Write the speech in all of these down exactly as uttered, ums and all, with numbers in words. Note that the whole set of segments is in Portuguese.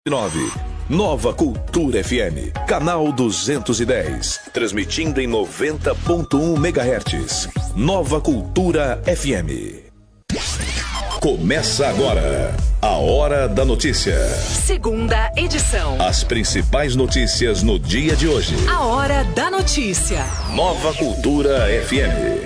nove. Nova Cultura F M, canal duzentos e dez, transmitindo em noventa ponto um megahertz. Nova Cultura F M. Começa agora a Hora da Notícia. Segunda edição. As principais notícias no dia de hoje. A Hora da Notícia. Nova Cultura F M.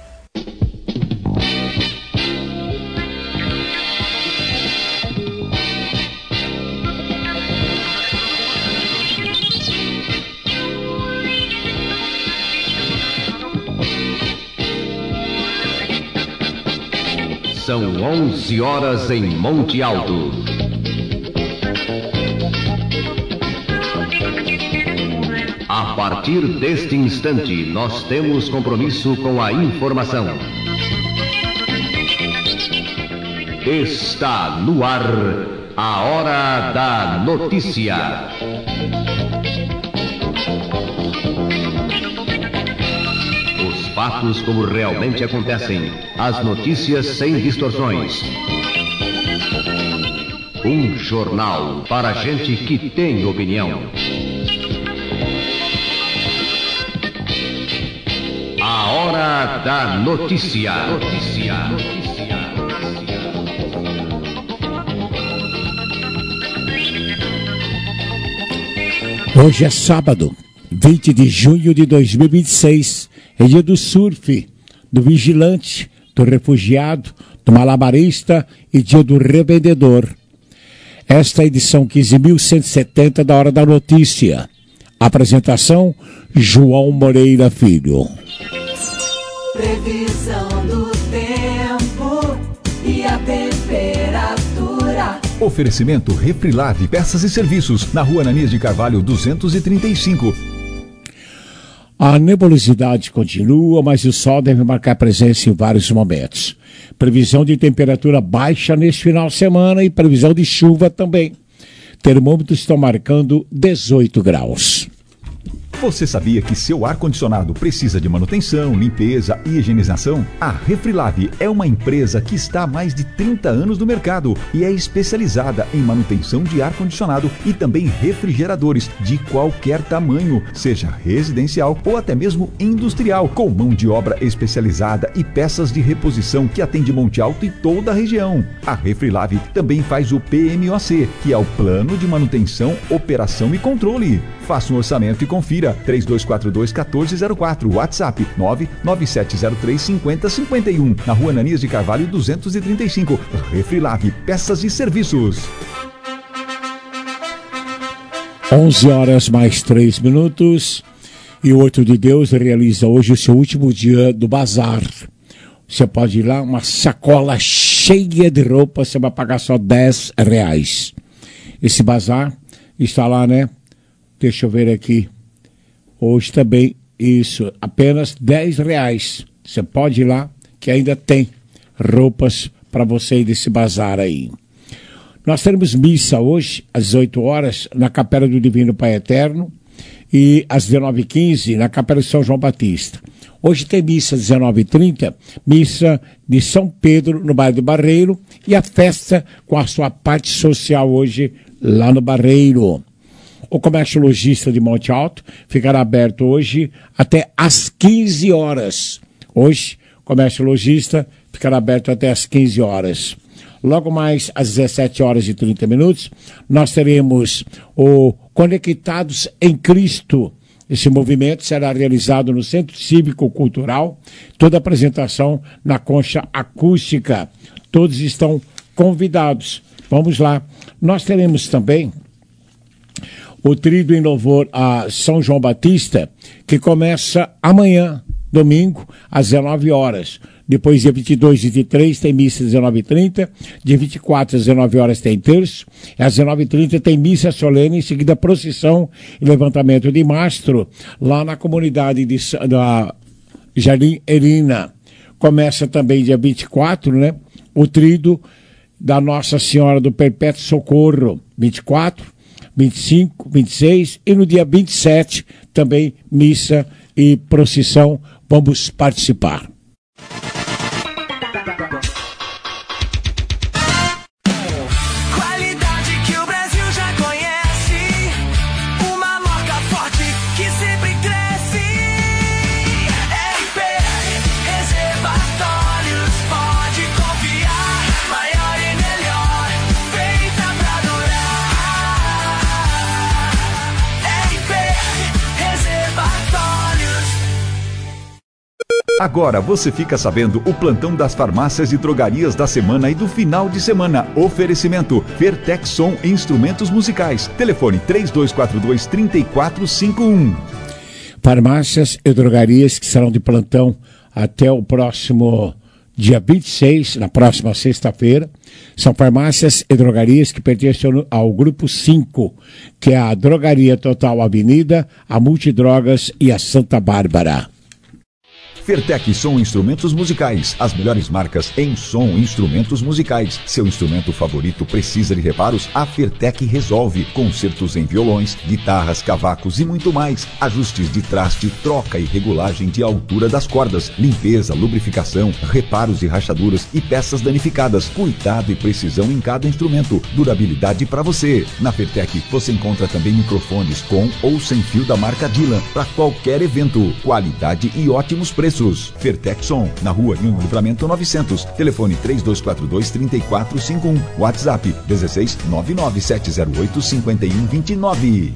São onze horas em Monte Alto. A partir deste instante, nós temos compromisso com a informação. Está no ar a Hora da Notícia. Fatos como realmente acontecem. As notícias sem distorções. Um jornal para gente que tem opinião. A Hora da Notícia. Notícia. Hoje é sábado, vinte de junho de dois mil e vinte e seis. É dia do surf, do vigilante, do refugiado, do malabarista e dia do revendedor. Esta é a edição quinze mil cento e setenta da Hora da Notícia. Apresentação, João Moreira Filho. Previsão do tempo e a temperatura. Oferecimento Refrilave, peças e serviços, na Rua Ananias de Carvalho duzentos e trinta e cinco. A nebulosidade continua, mas o sol deve marcar presença em vários momentos. Previsão de temperatura baixa neste final de semana e previsão de chuva também. Termômetros estão marcando dezoito graus. Você sabia que seu ar-condicionado precisa de manutenção, limpeza e higienização? A Refrilave é uma empresa que está há mais de trinta anos no mercado e é especializada em manutenção de ar-condicionado e também refrigeradores de qualquer tamanho, seja residencial ou até mesmo industrial, com mão de obra especializada e peças de reposição que atende Monte Alto e toda a região. A Refrilave também faz o P M O C, que é o Plano de Manutenção, Operação e Controle. Faça um orçamento e confira. três dois quatro dois, um quatro zero quatro, WhatsApp nove nove sete zero três, cinco zero cinco um, na Rua Ananias de Carvalho duzentos e trinta e cinco. Refrilave, peças e serviços. onze horas mais três minutos e o Oito de Deus realiza hoje o seu último dia do bazar. Você pode ir lá, uma sacola cheia de roupa, você vai pagar só dez reais. Esse bazar está lá, né? Deixa eu ver aqui. Hoje também, isso, apenas dez reais. Você pode ir lá, que ainda tem roupas para você ir desse bazar aí. Nós teremos missa hoje, às dezoito horas, na Capela do Divino Pai Eterno, e às dezenove e quinze, na Capela de São João Batista. Hoje tem missa às dezenove e trinta, missa de São Pedro, no bairro do Barreiro, e a festa com a sua parte social hoje, lá no Barreiro. O comércio lojista de Monte Alto ficará aberto hoje até às quinze horas. Hoje, o comércio lojista ficará aberto até às quinze horas. Logo mais às dezessete horas e trinta minutos, nós teremos o Conectados em Cristo. Esse movimento será realizado no Centro Cívico Cultural, toda a apresentação na concha acústica. Todos estão convidados. Vamos lá. Nós teremos também o Tríduo em Louvor a São João Batista, que começa amanhã, domingo, às dezenove horas. Depois, dia vinte e dois e vinte e três, tem missa às dezenove e trinta. Dia vinte e quatro, às dezenove horas, tem terço. Às dezenove e trinta, tem missa solene, em seguida procissão e levantamento de mastro, lá na comunidade de, da Jardim Erina. Começa também dia vinte e quatro, né? O Tríduo da Nossa Senhora do Perpétuo Socorro, vinte e quatro. vinte e cinco, vinte e seis e no dia vinte e sete também missa e procissão. Vamos participar. Qualidade que o Brasil já conhece. Agora você fica sabendo o plantão das farmácias e drogarias da semana e do final de semana. Oferecimento Fertec Som Instrumentos Musicais. Telefone três dois quatro dois, três quatro cinco um. Farmácias e drogarias que serão de plantão até o próximo dia vinte e seis, na próxima sexta-feira. São farmácias e drogarias que pertencem ao grupo cinco, que é a Drogaria Total Avenida, a Multidrogas e a Santa Bárbara. Fertec Som Instrumentos Musicais, as melhores marcas em som e instrumentos musicais. Seu instrumento favorito precisa de reparos? A Fertec resolve. Concertos em violões, guitarras, cavacos e muito mais. Ajustes de traste, troca e regulagem de altura das cordas, limpeza, lubrificação, reparos e rachaduras e peças danificadas. Cuidado e precisão em cada instrumento. Durabilidade para você. Na Fertec você encontra também microfones com ou sem fio da marca Dylan para qualquer evento. Qualidade e ótimos preços. Fertec Som, na rua Rio Livramento novecentos. Telefone três dois quatro dois, três quatro cinco um. WhatsApp dezesseis, nove nove sete zero oito, cinco um dois nove.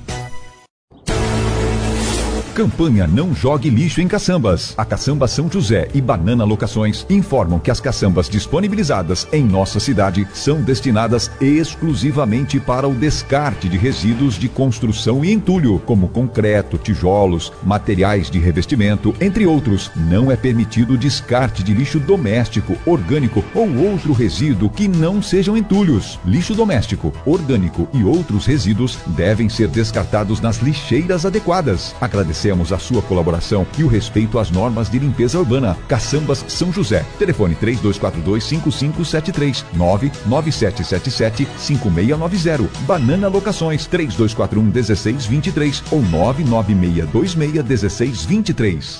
Campanha Não Jogue Lixo em Caçambas. A Caçamba São José e Banana Locações informam que as caçambas disponibilizadas em nossa cidade são destinadas exclusivamente para o descarte de resíduos de construção e entulho, como concreto, tijolos, materiais de revestimento, entre outros. Não é permitido o descarte de lixo doméstico, orgânico ou outro resíduo que não sejam entulhos. Lixo doméstico, orgânico e outros resíduos devem ser descartados nas lixeiras adequadas. Agradecemos a sua colaboração e o respeito às normas de limpeza urbana. Caçambas São José. Telefone três dois quatro dois, cinco cinco sete três, nove nove sete sete sete, cinco seis nove zero. Banana Locações três dois quatro um, um seis dois três ou nove nove seis dois seis, um seis dois três.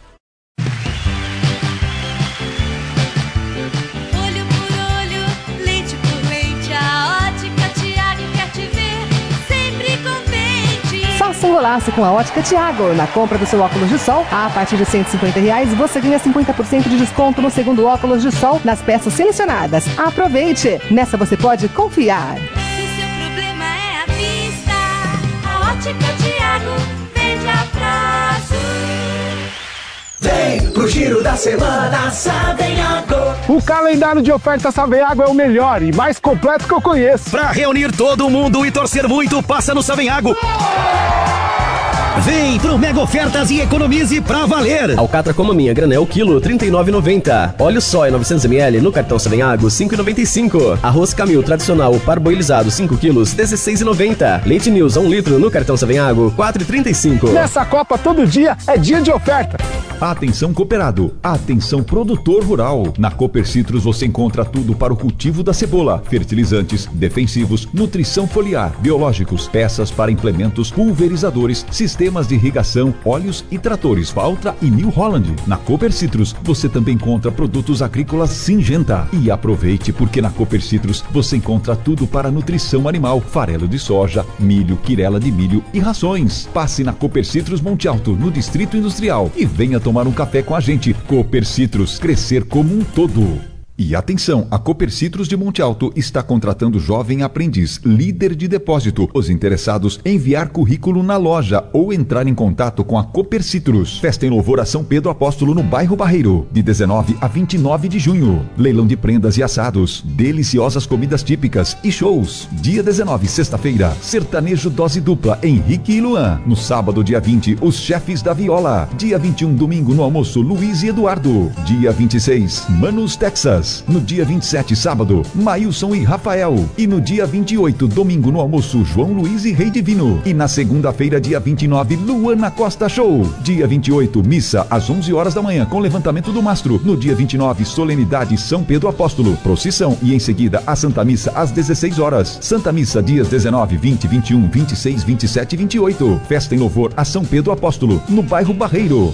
Faça um golaço com a Ótica Thiago. Na compra do seu óculos de sol, a partir de cento e cinquenta reais, você ganha cinquenta por cento de desconto no segundo óculos de sol nas peças selecionadas. Aproveite! Nessa você pode confiar. Se seu problema é a vista, a Ótica Thiago vende a prazo. Vem pro giro da semana Savenhago. O calendário de ofertas Savenhago é o melhor e mais completo que eu conheço. Pra reunir todo mundo e torcer muito, passa no Savenhago. Vem pro Mega Ofertas e economize pra valer. Alcatra com maminha granel, quilo, trinta e nove reais e noventa centavos. Óleo soia novecentos mililitros no cartão Savenhago, cinco reais e noventa e cinco centavos. Arroz Camil tradicional parboilizado, cinco quilos, dezesseis reais e noventa centavos. Leite News, um litro no cartão Savenhago, quatro reais e trinta e cinco centavos. Nessa Copa, todo dia é dia de oferta. Atenção cooperado, atenção produtor rural. Na Cooper Citrus você encontra tudo para o cultivo da cebola, fertilizantes, defensivos, nutrição foliar, biológicos, peças para implementos, pulverizadores, sistemas de irrigação, óleos e tratores Valtra e New Holland. Na Cooper Citrus você também encontra produtos agrícolas Syngenta. E aproveite porque na Cooper Citrus você encontra tudo para nutrição animal, farelo de soja, milho, quirela de milho e rações. Passe na Cooper Citrus Monte Alto, no Distrito Industrial, e venha tomar tomar um café com a gente. Cooper Citrus, crescer como um todo. E atenção, a Cooper Citrus de Monte Alto está contratando jovem aprendiz, líder de depósito. Os interessados, enviar currículo na loja ou entrar em contato com a Cooper Citrus. Festa em louvor a São Pedro Apóstolo no bairro Barreiro, de dezenove a vinte e nove de junho. Leilão de prendas e assados, deliciosas comidas típicas e shows. Dia dezenove, sexta-feira, sertanejo dose dupla, Henrique e Luan. No sábado, dia vinte, os chefes da viola. Dia vinte e um, domingo, no almoço, Luiz e Eduardo. Dia vinte e seis, Manus, Texas. No dia vinte e sete, sábado, Maílson e Rafael. E no dia vinte e oito, domingo, no almoço, João Luiz e Rei Divino. E na segunda-feira, dia vinte e nove, Luana Costa Show. Dia vinte e oito, missa às onze horas da manhã com levantamento do mastro. No dia vinte e nove, solenidade São Pedro Apóstolo, procissão e em seguida a Santa Missa às dezesseis horas. Santa Missa dias dezenove, vinte, vinte e um, vinte e seis, vinte e sete e vinte e oito. Festa em louvor a São Pedro Apóstolo, no bairro Barreiro.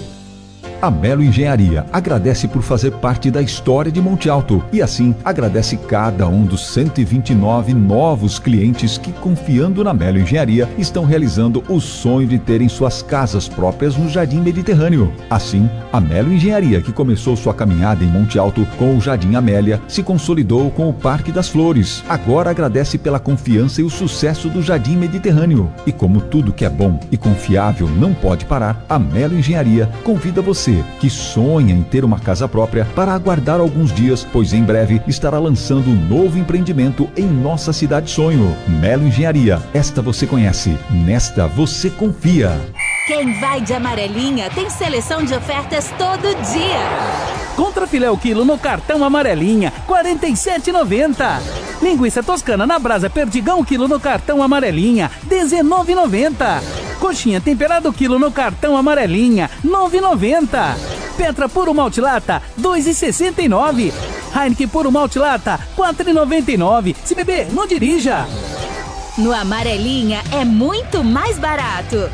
A Melo Engenharia agradece por fazer parte da história de Monte Alto e assim agradece cada um dos cento e vinte e nove novos clientes que, confiando na Melo Engenharia, estão realizando o sonho de terem suas casas próprias no Jardim Mediterrâneo. Assim, a Melo Engenharia, que começou sua caminhada em Monte Alto com o Jardim Amélia, se consolidou com o Parque das Flores. Agora agradece pela confiança e o sucesso do Jardim Mediterrâneo. E como tudo que é bom e confiável não pode parar, a Melo Engenharia convida você você que sonha em ter uma casa própria para aguardar alguns dias, pois em breve estará lançando um novo empreendimento em nossa cidade sonho. Melo Engenharia. Esta você conhece, nesta você confia. Quem vai de amarelinha tem seleção de ofertas todo dia. Contrafilé o quilo no cartão amarelinha, quarenta e sete reais e noventa centavos. Linguiça toscana na brasa perdigão quilo no cartão amarelinha, dezenove reais e noventa centavos. Coxinha temperada quilo no cartão amarelinha, nove reais e noventa centavos. Petra puro malte lata, dois reais e sessenta e nove centavos. Heineken puro malte lata, quatro reais e noventa e nove centavos. Se beber, não dirija. No amarelinha é muito mais barato.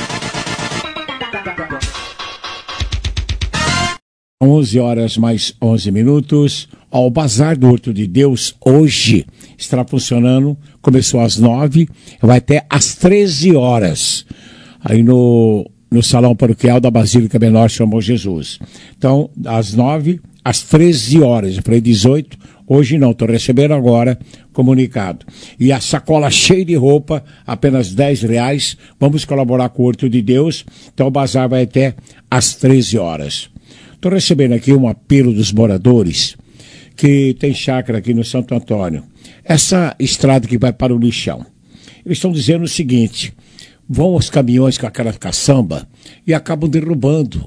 onze horas mais onze minutos. O Bazar do Horto de Deus hoje estará funcionando, começou às nove, vai até às treze horas, aí no, no Salão Paroquial da Basílica Menor São Bom Jesus. Então, às nove às treze horas, eu falei dezoito, hoje não, estou recebendo agora comunicado. E a sacola cheia de roupa, apenas dez reais, vamos colaborar com o Horto de Deus, então o bazar vai até às treze horas. Estou recebendo aqui um apelo dos moradores que tem chácara aqui no Santo Antônio. Essa estrada que vai para o lixão. Eles estão dizendo o seguinte: vão os caminhões com aquela caçamba e acabam derrubando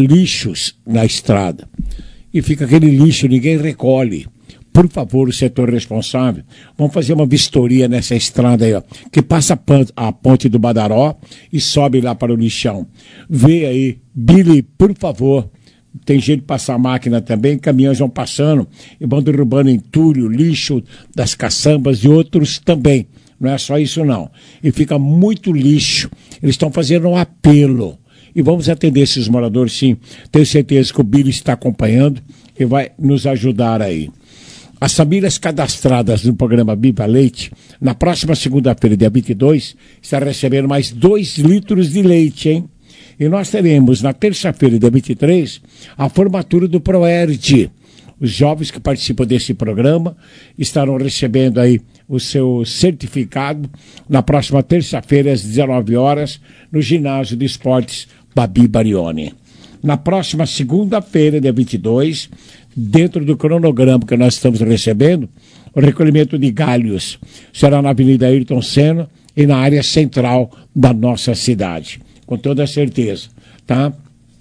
lixos na estrada. E fica aquele lixo, ninguém recolhe. Por favor, o setor responsável, vamos fazer uma vistoria nessa estrada aí, ó, que passa a ponte do Badaró e sobe lá para o lixão. Vê aí, Billy, por favor. Tem jeito de passar a máquina também, caminhões vão passando e vão derrubando entulho, lixo das caçambas e outros também. Não é só isso não. E fica muito lixo. Eles estão fazendo um apelo. E vamos atender esses moradores, sim. Tenho certeza que o Billy está acompanhando e vai nos ajudar aí. As famílias cadastradas no programa Viva Leite, na próxima segunda-feira, dia vinte e dois, está recebendo mais dois litros de leite, hein? E nós teremos, na terça-feira, dia vinte e três, a formatura do ProERD. Os jovens que participam desse programa estarão recebendo aí o seu certificado na próxima terça-feira, às dezenove horas, no ginásio de esportes Babi Barioni. Na próxima segunda-feira, dia vinte e dois, dentro do cronograma que nós estamos recebendo, o recolhimento de galhos será na Avenida Ayrton Senna e na área central da nossa cidade. Com toda certeza, tá?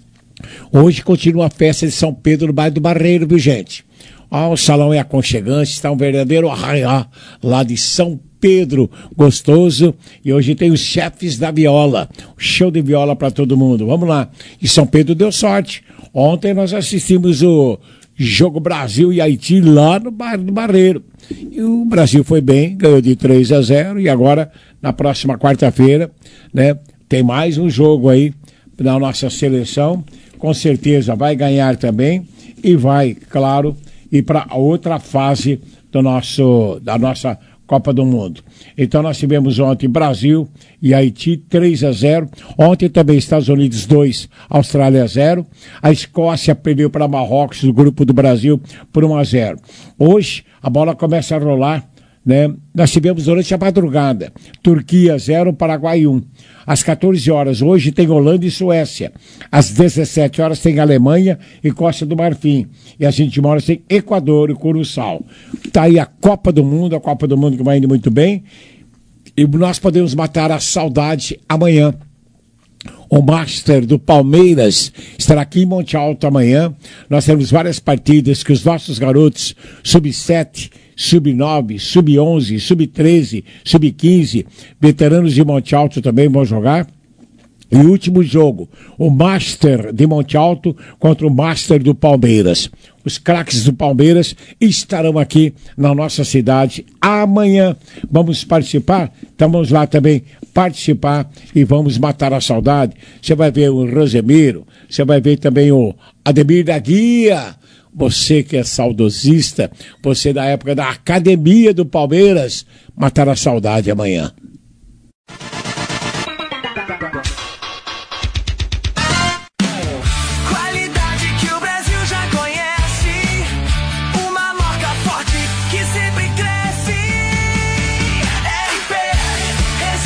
Hoje continua a festa de São Pedro no bairro do Barreiro, viu, gente? Ó, o salão é aconchegante, está um verdadeiro arraiá lá de São Pedro, gostoso. E hoje tem os chefes da viola, show de viola para todo mundo. Vamos lá. E São Pedro deu sorte. Ontem nós assistimos o jogo Brasil e Haiti lá no bairro do Barreiro. E o Brasil foi bem, ganhou de três a zero. E agora, na próxima quarta-feira, né? Tem mais um jogo aí na nossa seleção, com certeza vai ganhar também e vai, claro, ir para a outra fase do nosso, da nossa Copa do Mundo. Então nós tivemos ontem Brasil e Haiti três a zero, ontem também Estados Unidos dois, Austrália zero, a Escócia perdeu para Marrocos, do grupo do Brasil, por um a zero. Hoje a bola começa a rolar, né? Nós tivemos durante a madrugada Turquia zero, Paraguai um. Às quatorze horas hoje tem Holanda e Suécia. Às dezessete horas tem Alemanha e Costa do Marfim. E às vinte horas tem Equador e Curaçao. Está aí a Copa do Mundo, a Copa do Mundo que vai indo muito bem. E nós podemos matar a saudade amanhã. O Master do Palmeiras estará aqui em Monte Alto amanhã. Nós temos várias partidas que os nossos garotos sub sete, sub nove, sub onze, sub treze, sub quinze, veteranos de Monte Alto também vão jogar. E o último jogo, o Master de Monte Alto contra o Master do Palmeiras. Os craques do Palmeiras estarão aqui na nossa cidade amanhã. Vamos participar? Então vamos lá também participar e vamos matar a saudade. Você vai ver o Rosemiro, você vai ver também o Ademir da Guia. Você que é saudosista, você da época da Academia do Palmeiras, matar a saudade amanhã.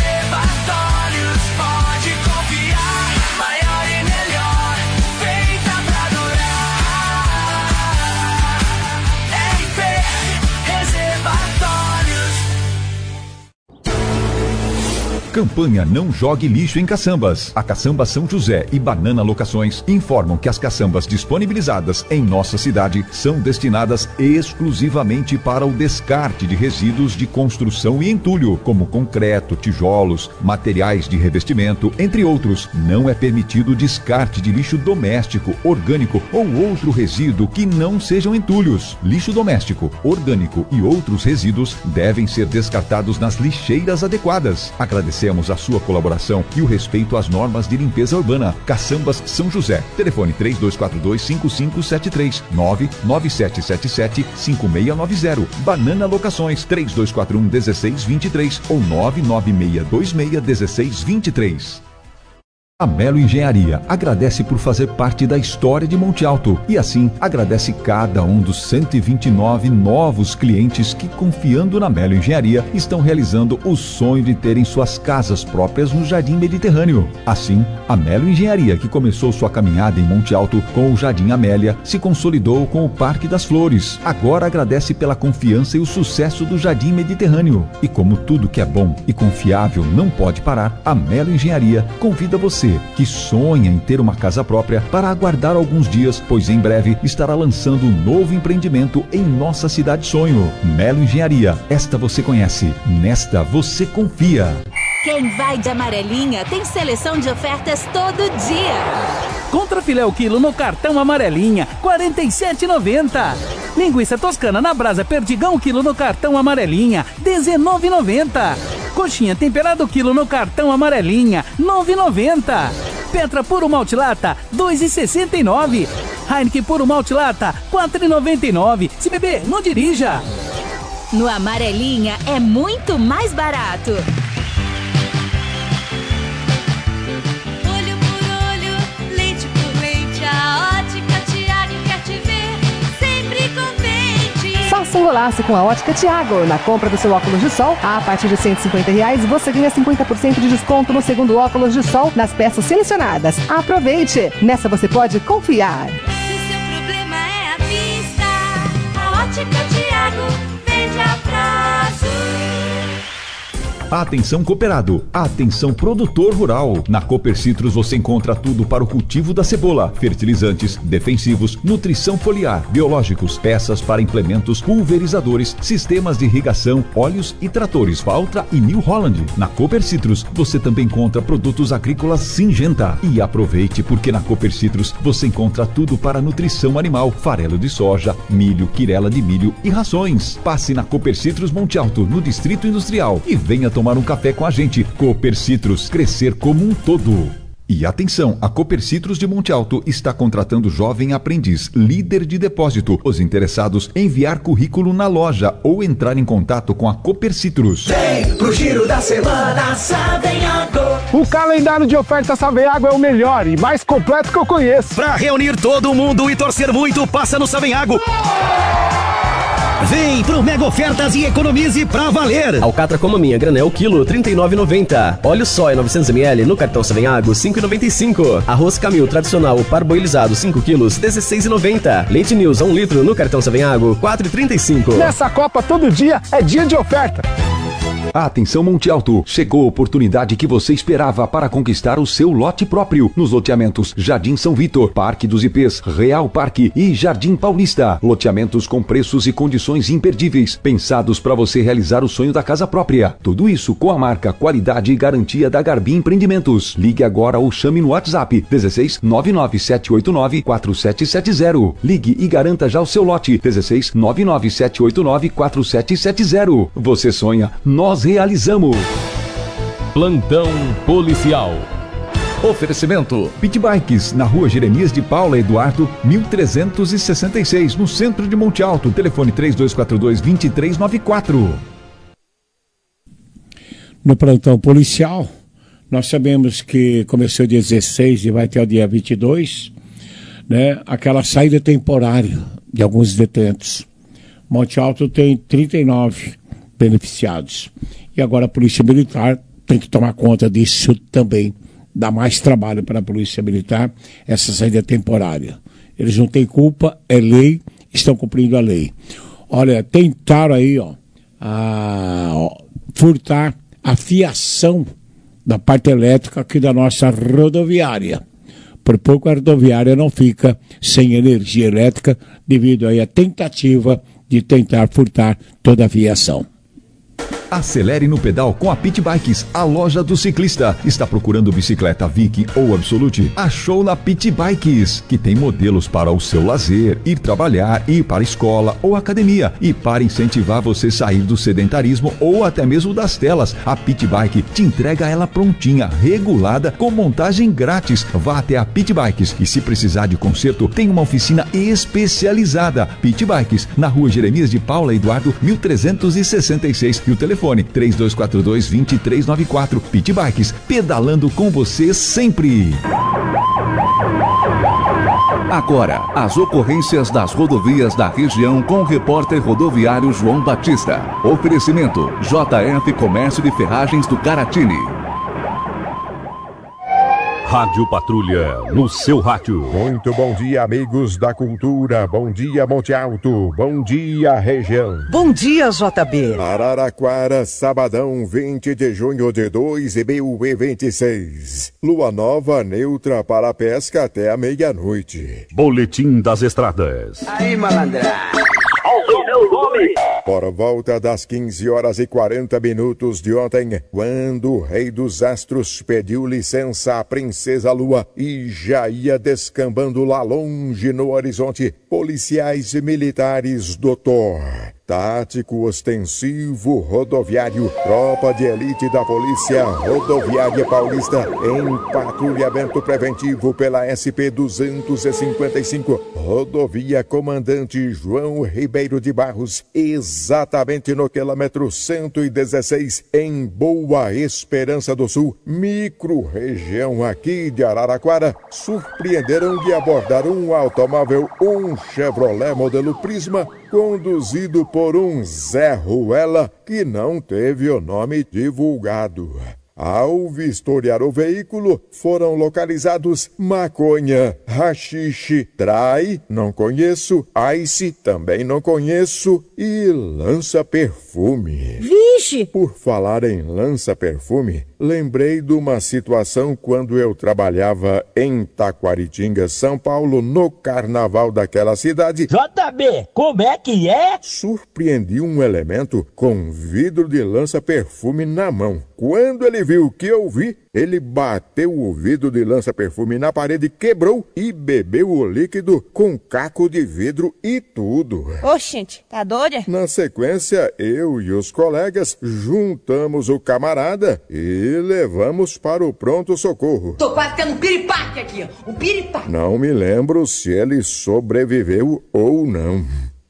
Reservatórios, pode confiar. Maior e melhor, feita Campanha Não Jogue Lixo em Caçambas. A Caçamba São José e Banana Locações informam que as caçambas disponibilizadas em nossa cidade são destinadas exclusivamente para o descarte de resíduos de construção e entulho, como concreto, tijolos, materiais de revestimento, entre outros. Não é permitido o descarte de lixo doméstico, orgânico ou outro resíduo que não sejam entulhos. Lixo doméstico, orgânico e outros resíduos devem ser descartados nas lixeiras adequadas. Agradecemos a sua colaboração e o respeito às normas de limpeza urbana. Caçambas São José. Telefone três dois quatro dois, cinco cinco sete três, nove nove sete sete sete, cinco seis nove zero. Banana Locações três dois quatro um, um seis dois três ou nove nove seis dois seis, um seis dois três. A Melo Engenharia agradece por fazer parte da história de Monte Alto e assim agradece cada um dos cento e vinte e nove novos clientes que, confiando na Melo Engenharia, estão realizando o sonho de terem suas casas próprias no Jardim Mediterrâneo. Assim, a Melo Engenharia, que começou sua caminhada em Monte Alto com o Jardim Amélia, se consolidou com o Parque das Flores. Agora agradece pela confiança e o sucesso do Jardim Mediterrâneo. E como tudo que é bom e confiável não pode parar, a Melo Engenharia convida você que sonha em ter uma casa própria para aguardar alguns dias, pois em breve estará lançando um novo empreendimento em nossa cidade sonho. Melo Engenharia, esta você conhece, nesta você confia. Quem vai de amarelinha tem seleção de ofertas todo dia. Contra filé o quilo no cartão amarelinha, quarenta e sete reais e noventa centavos. Linguiça toscana na brasa perdigão quilo no cartão amarelinha, dezenove reais e noventa centavos. Coxinha temperada quilo no cartão amarelinha, nove reais e noventa centavos. Petra puro malte lata, dois reais e sessenta e nove centavos. Heineken puro malte lata, quatro reais e noventa e nove centavos. Se beber, não dirija. No amarelinha é muito mais barato. Faça um golaço com a Ótica Thiago. Na compra do seu óculos de sol, a partir de cento e cinquenta reais, você ganha cinquenta por cento de desconto no segundo óculos de sol nas peças selecionadas. Aproveite! Nessa você pode confiar. Se seu problema é a vista, a Ótica Thiago vende a prazo. Atenção cooperado, atenção produtor rural. Na Cooper Citrus você encontra tudo para o cultivo da cebola, fertilizantes, defensivos, nutrição foliar, biológicos, peças para implementos, pulverizadores, sistemas de irrigação, óleos e tratores Valtra e New Holland. Na Cooper Citrus você também encontra produtos agrícolas Syngenta. E aproveite porque na Cooper Citrus você encontra tudo para nutrição animal, farelo de soja, milho, quirela de milho e rações. Passe na Cooper Citrus Monte Alto, no Distrito Industrial, e venha tomar um café com a gente. Cooper Citrus, crescer como um todo. E atenção, a Cooper Citrus de Monte Alto está contratando jovem aprendiz, líder de depósito. Os interessados, enviar currículo na loja ou entrar em contato com a Cooper Citrus. Vem pro giro da semana Savenhago. O calendário de ofertas Savenhago é o melhor e mais completo que eu conheço. Pra reunir todo mundo e torcer muito, passa no Savenhago. Vem pro Mega Ofertas e economize pra valer. Alcatra como minha, granel, quilo, trinta e nove reais e noventa centavos. Óleo soia, novecentos mililitros, no cartão Savenhago, cinco reais e noventa e cinco centavos. Arroz Camil tradicional, parboilizado, cinco quilos, dezesseis reais e noventa centavos. Leite News, um litro, no cartão Savenhago, quatro reais e trinta e cinco centavos. Nessa Copa, todo dia é dia de oferta. Atenção Monte Alto, chegou a oportunidade que você esperava para conquistar o seu lote próprio nos loteamentos Jardim São Vitor, Parque dos Ipês, Real Parque e Jardim Paulista. Loteamentos com preços e condições imperdíveis, pensados para você realizar o sonho da casa própria. Tudo isso com a marca, qualidade e garantia da Garbi Empreendimentos. Ligue agora ou chame no WhatsApp dezesseis, nove nove sete oito nove, quatro sete sete zero. Ligue e garanta já o seu lote dezesseis, nove nove sete oito nove, quatro sete sete zero. Você sonha, nós realizamos. Plantão Policial. Oferecimento Pit Bikes, na rua Jeremias de Paula Eduardo, mil trezentos e sessenta e seis, no centro de Monte Alto. Telefone três dois quatro dois, dois três nove quatro. No plantão policial, nós sabemos que começou dia dezesseis e vai até o dia vinte e dois, né, aquela saída temporária de alguns detentos. Monte Alto tem trinta e nove beneficiados. E agora a Polícia Militar tem que tomar conta disso também. Dá mais trabalho para a Polícia Militar essa saída temporária. Eles não têm culpa, é lei, estão cumprindo a lei. Olha, tentaram aí, ó, a, ó furtar a fiação da parte elétrica aqui da nossa rodoviária. Por pouco a rodoviária não fica sem energia elétrica devido aí à tentativa de tentar furtar toda a viação. Acelere no pedal com a Pit Bikes, a loja do ciclista. Está procurando bicicleta Viking ou Absolute? Achou na Pit Bikes, que tem modelos para o seu lazer, ir trabalhar, ir para a escola ou academia. E para incentivar você a sair do sedentarismo ou até mesmo das telas, a Pit Bike te entrega ela prontinha, regulada, com montagem grátis. Vá até a Pit Bikes e se precisar de conserto, tem uma oficina especializada. Pit Bikes, na rua Jeremias de Paula Eduardo, mil trezentos e sessenta e seis. E o telefone três dois quatro dois, dois três nove quatro. Pit Bikes, pedalando com você sempre. Agora, as ocorrências das rodovias da região com o repórter rodoviário João Batista. Oferecimento J F Comércio de Ferragens do Caratini. Rádio Patrulha, no seu rádio. Muito bom dia, amigos da cultura. Bom dia, Monte Alto. Bom dia, região. Bom dia, J B. Araraquara, sabadão, vinte de junho de dois mil e vinte e seis. Lua nova, neutra para a pesca até a meia-noite. Boletim das Estradas. Aí, malandra. Ouve meu nome. Por volta das quinze horas e quarenta minutos de ontem, quando o Rei dos Astros pediu licença à Princesa Lua e já ia descambando lá longe no horizonte, policiais e militares do Thor, tático ostensivo rodoviário, tropa de elite da Polícia Rodoviária Paulista, em patrulhamento preventivo pela S P duzentos e cinquenta e cinco, rodovia Comandante João Ribeiro de Barros, exatamente no quilômetro cento e dezesseis, em Boa Esperança do Sul, micro-região aqui de Araraquara, surpreenderam de abordar um automóvel, um Chevrolet modelo Prisma, conduzido por um Zé Ruela, que não teve o nome divulgado. Ao vistoriar o veículo, foram localizados maconha, haxixe, trai, não conheço, ice, também não conheço, e lança-perfume. Vixe! Por falar em lança-perfume, lembrei de uma situação quando eu trabalhava em Taquaritinga, São Paulo, no carnaval daquela cidade. J B, como é que é? Surpreendi um elemento com vidro de lança-perfume na mão. Quando ele viu o que eu vi, ele bateu o vidro de lança-perfume na parede, quebrou e bebeu o líquido com caco de vidro e tudo. Oxente, tá doida? Na sequência, eu e os colegas juntamos o camarada e levamos para o pronto-socorro. Tô quase tendo um piripaque aqui, ó. Um piripaque. Não me lembro se ele sobreviveu ou não.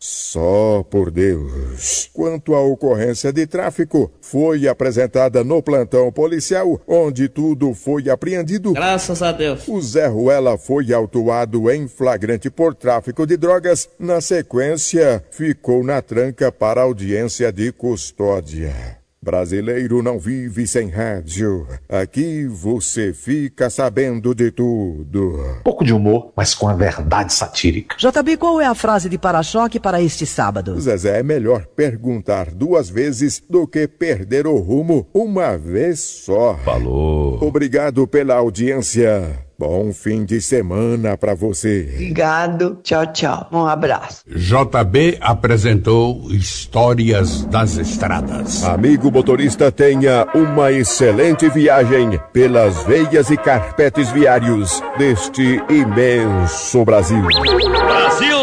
Só por Deus. Quanto à ocorrência de tráfico, foi apresentada no plantão policial, onde tudo foi apreendido. Graças a Deus. O Zé Ruela foi autuado em flagrante por tráfico de drogas. Na sequência, ficou na tranca para audiência de custódia. Brasileiro não vive sem rádio. Aqui você fica sabendo de tudo. Pouco de humor, mas com a verdade satírica. J B, qual é a frase de para-choque para este sábado? Zezé, é melhor perguntar duas vezes do que perder o rumo uma vez só. Falou. Obrigado pela audiência. Bom fim de semana pra você. Obrigado. Tchau, tchau. Um abraço. J B apresentou Histórias das Estradas. Amigo motorista, tenha uma excelente viagem pelas veias e carpetes viários deste imenso Brasil. Brasil!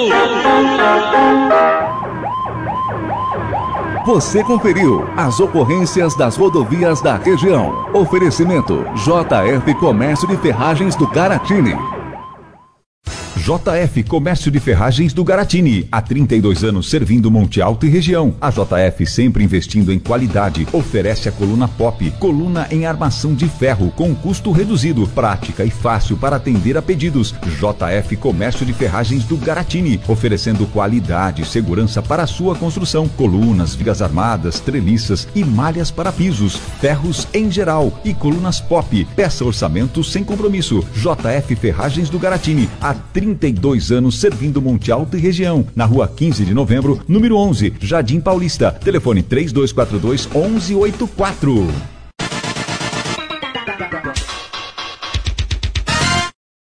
Você conferiu as ocorrências das rodovias da região. Oferecimento J F Comércio de Ferragens do Caratini. J F Comércio de Ferragens do Garatini, há trinta e dois anos servindo Monte Alto e região. A J F sempre investindo em qualidade, oferece a coluna Pop, coluna em armação de ferro com custo reduzido, prática e fácil para atender a pedidos. J F Comércio de Ferragens do Garatini, oferecendo qualidade e segurança para a sua construção, colunas, vigas armadas, treliças e malhas para pisos, ferros em geral e colunas Pop. Peça orçamento sem compromisso. J F Ferragens do Garatini, há trinta e dois anos servindo Monte Alto e região, na rua quinze de novembro, número onze, Jardim Paulista. Telefone três dois quatro dois, um um oito quatro.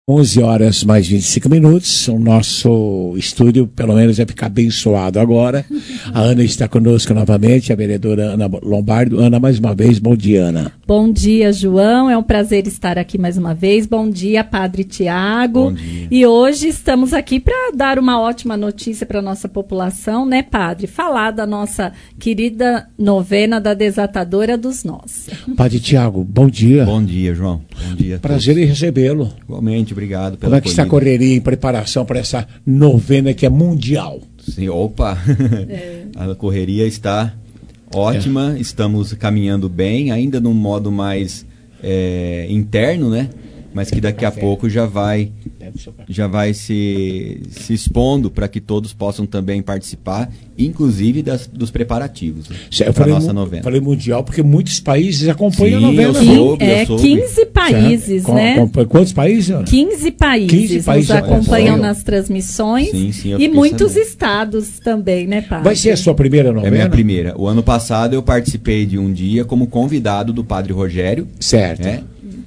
onze horas mais vinte e cinco minutos, o nosso estúdio pelo menos vai ficar abençoado agora. A Ana está conosco novamente, a vereadora Ana Lombardo. Ana, mais uma vez, bom dia, Ana. Bom dia, João, é um prazer estar aqui mais uma vez. Bom dia, Padre Tiago. Bom dia. E hoje estamos aqui para dar uma ótima notícia para a nossa população, né, Padre? Falar da nossa querida novena da Desatadora dos Nós. Padre Tiago, bom dia. Bom dia, João. Bom dia. Prazer em recebê-lo. Igualmente, obrigado pela Como é que está a correria em preparação para essa novena que é mundial? Sim, opa, é. A correria está ótima, é. Estamos caminhando bem, ainda num modo mais é, interno, né? Mas que daqui a pouco já vai, já vai se, se expondo para que todos possam também participar, inclusive das, dos preparativos, né, para a nossa novena. Falei mundial porque muitos países acompanham Sim, a novena. Eu soube, é, eu soube. quinze países, certo. né? Com, quantos países, Ana? quinze países, quinze países nos acompanham acompanham. nas transmissões. Sim, sim, e muitos sabendo. Estados também, né, Padre? Vai ser a sua primeira novena? É a minha primeira. O ano passado eu participei de um dia como convidado do Padre Rogério. Certo. Né?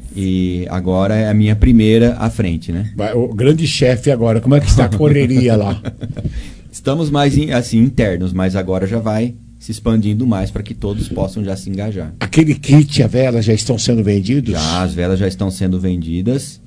E agora é a minha primeira à frente, né? O grande chefe agora, como é que está a correria lá? Estamos mais assim internos, mas agora já vai se expandindo mais para que todos possam já se engajar. Aquele kit, a vela, já estão sendo vendidos? Já, as velas já estão sendo vendidas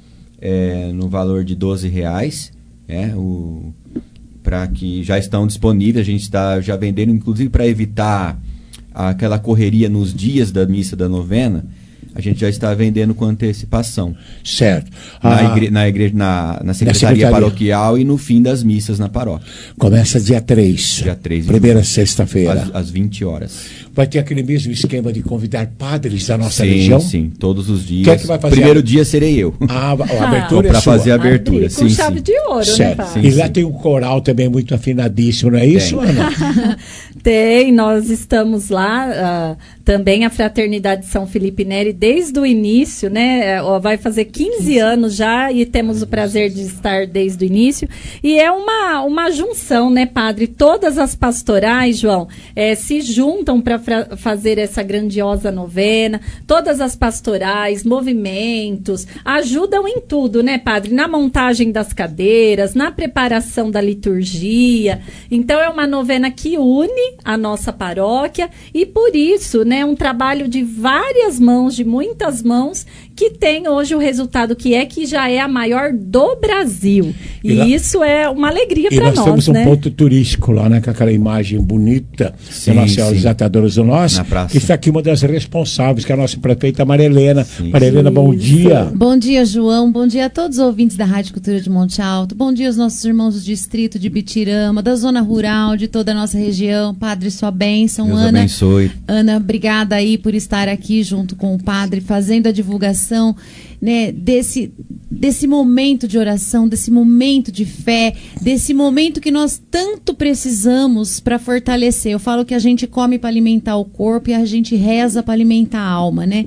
é, no valor de doze reais, né? O, para que já estão disponíveis, a gente está já vendendo, inclusive para evitar aquela correria nos dias da missa da novena. A gente já está vendendo com antecipação. Certo. Na, ah, igre, na, igreja, na, na, secretaria na secretaria paroquial e no fim das missas na paróquia. Começa dia três. Dia três. Primeira sexta-feira. Às, às vinte horas. Vai ter aquele mesmo esquema de convidar padres da nossa sim, região? Sim, todos os dias. Quem é que vai fazer? Primeiro a... dia serei eu. Ah, a abertura ah, é para fazer a abertura. Abrir, com sim, chave sim. de ouro, certo. né, sim, E lá sim. tem um coral também muito afinadíssimo, não é isso, tem. Ana? Tem, nós estamos lá, uh, também a Fraternidade São Felipe Neri, desde o início, né? Uh, vai fazer quinze anos já e temos o prazer de estar desde o início. E é uma, uma junção, né, Padre? Todas as pastorais, João, eh, se juntam para fazer essa grandiosa novena. Todas as pastorais, movimentos, ajudam em tudo, né, Padre? Na montagem das cadeiras, na preparação da liturgia. Então, é uma novena que une a nossa paróquia e, por isso, né, um trabalho de várias mãos, de muitas mãos, que tem hoje o resultado que é, que já é a maior do Brasil. E, e lá, isso é uma alegria para nós, nós temos um né? ponto turístico lá, né, com aquela imagem bonita sim, da Nossa Desatadora do Nós, que está aqui uma das responsáveis, que é a nossa prefeita Maria Helena. Sim. Maria Helena, bom dia. Bom dia, João. Bom dia a todos os ouvintes da Rádio Cultura de Monte Alto. Bom dia aos nossos irmãos do distrito de Bitirama, da zona rural, de toda a nossa região. Padre, sua bênção. Deus Ana, abençoe. Ana, obrigada aí por estar aqui junto com o Padre, fazendo a divulgação, né, desse, desse momento de oração, desse momento de fé, desse momento que nós tanto precisamos para fortalecer. Eu falo que a gente come para alimentar o corpo e a gente reza para alimentar a alma, né?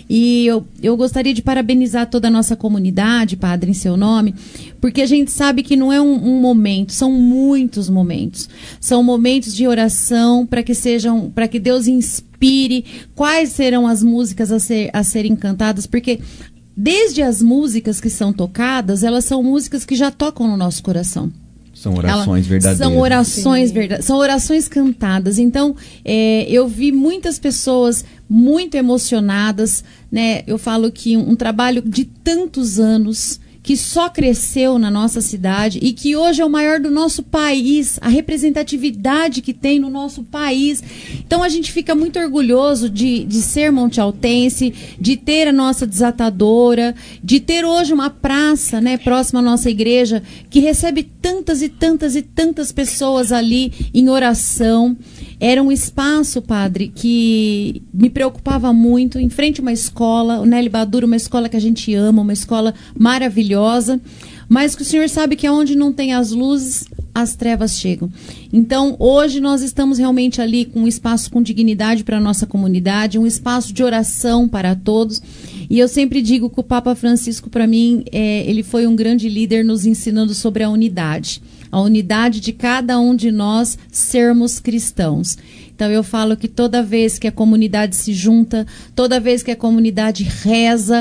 E eu, eu gostaria de parabenizar toda a nossa comunidade, Padre, em seu nome, porque a gente sabe que não é um, um momento, são muitos momentos. São momentos de oração para que sejam, para que Deus inspire quais serão as músicas a, ser, a serem cantadas, porque desde as músicas que são tocadas, elas são músicas que já tocam no nosso coração. São orações Ela, verdadeiras. São orações verdadeiras, são orações cantadas. Então, é, eu vi muitas pessoas muito emocionadas, né? Eu falo que um, um trabalho de tantos anos, que só cresceu na nossa cidade e que hoje é o maior do nosso país, a representatividade que tem no nosso país. Então a gente fica muito orgulhoso de, de ser montealtense, de ter a nossa desatadora, de ter hoje uma praça, né, próxima à nossa igreja, que recebe tantas e tantas e tantas pessoas ali em oração. Era um espaço, Padre, que me preocupava muito, em frente a uma escola, o Nelly Badura, uma escola que a gente ama, uma escola maravilhosa, mas que o senhor sabe que onde não tem as luzes, as trevas chegam. Então, hoje nós estamos realmente ali com um espaço com dignidade para a nossa comunidade, um espaço de oração para todos. E eu sempre digo que o Papa Francisco, para mim, é, ele foi um grande líder nos ensinando sobre a unidade. A unidade de cada um de nós sermos cristãos. Então eu falo que toda vez que a comunidade se junta, toda vez que a comunidade reza,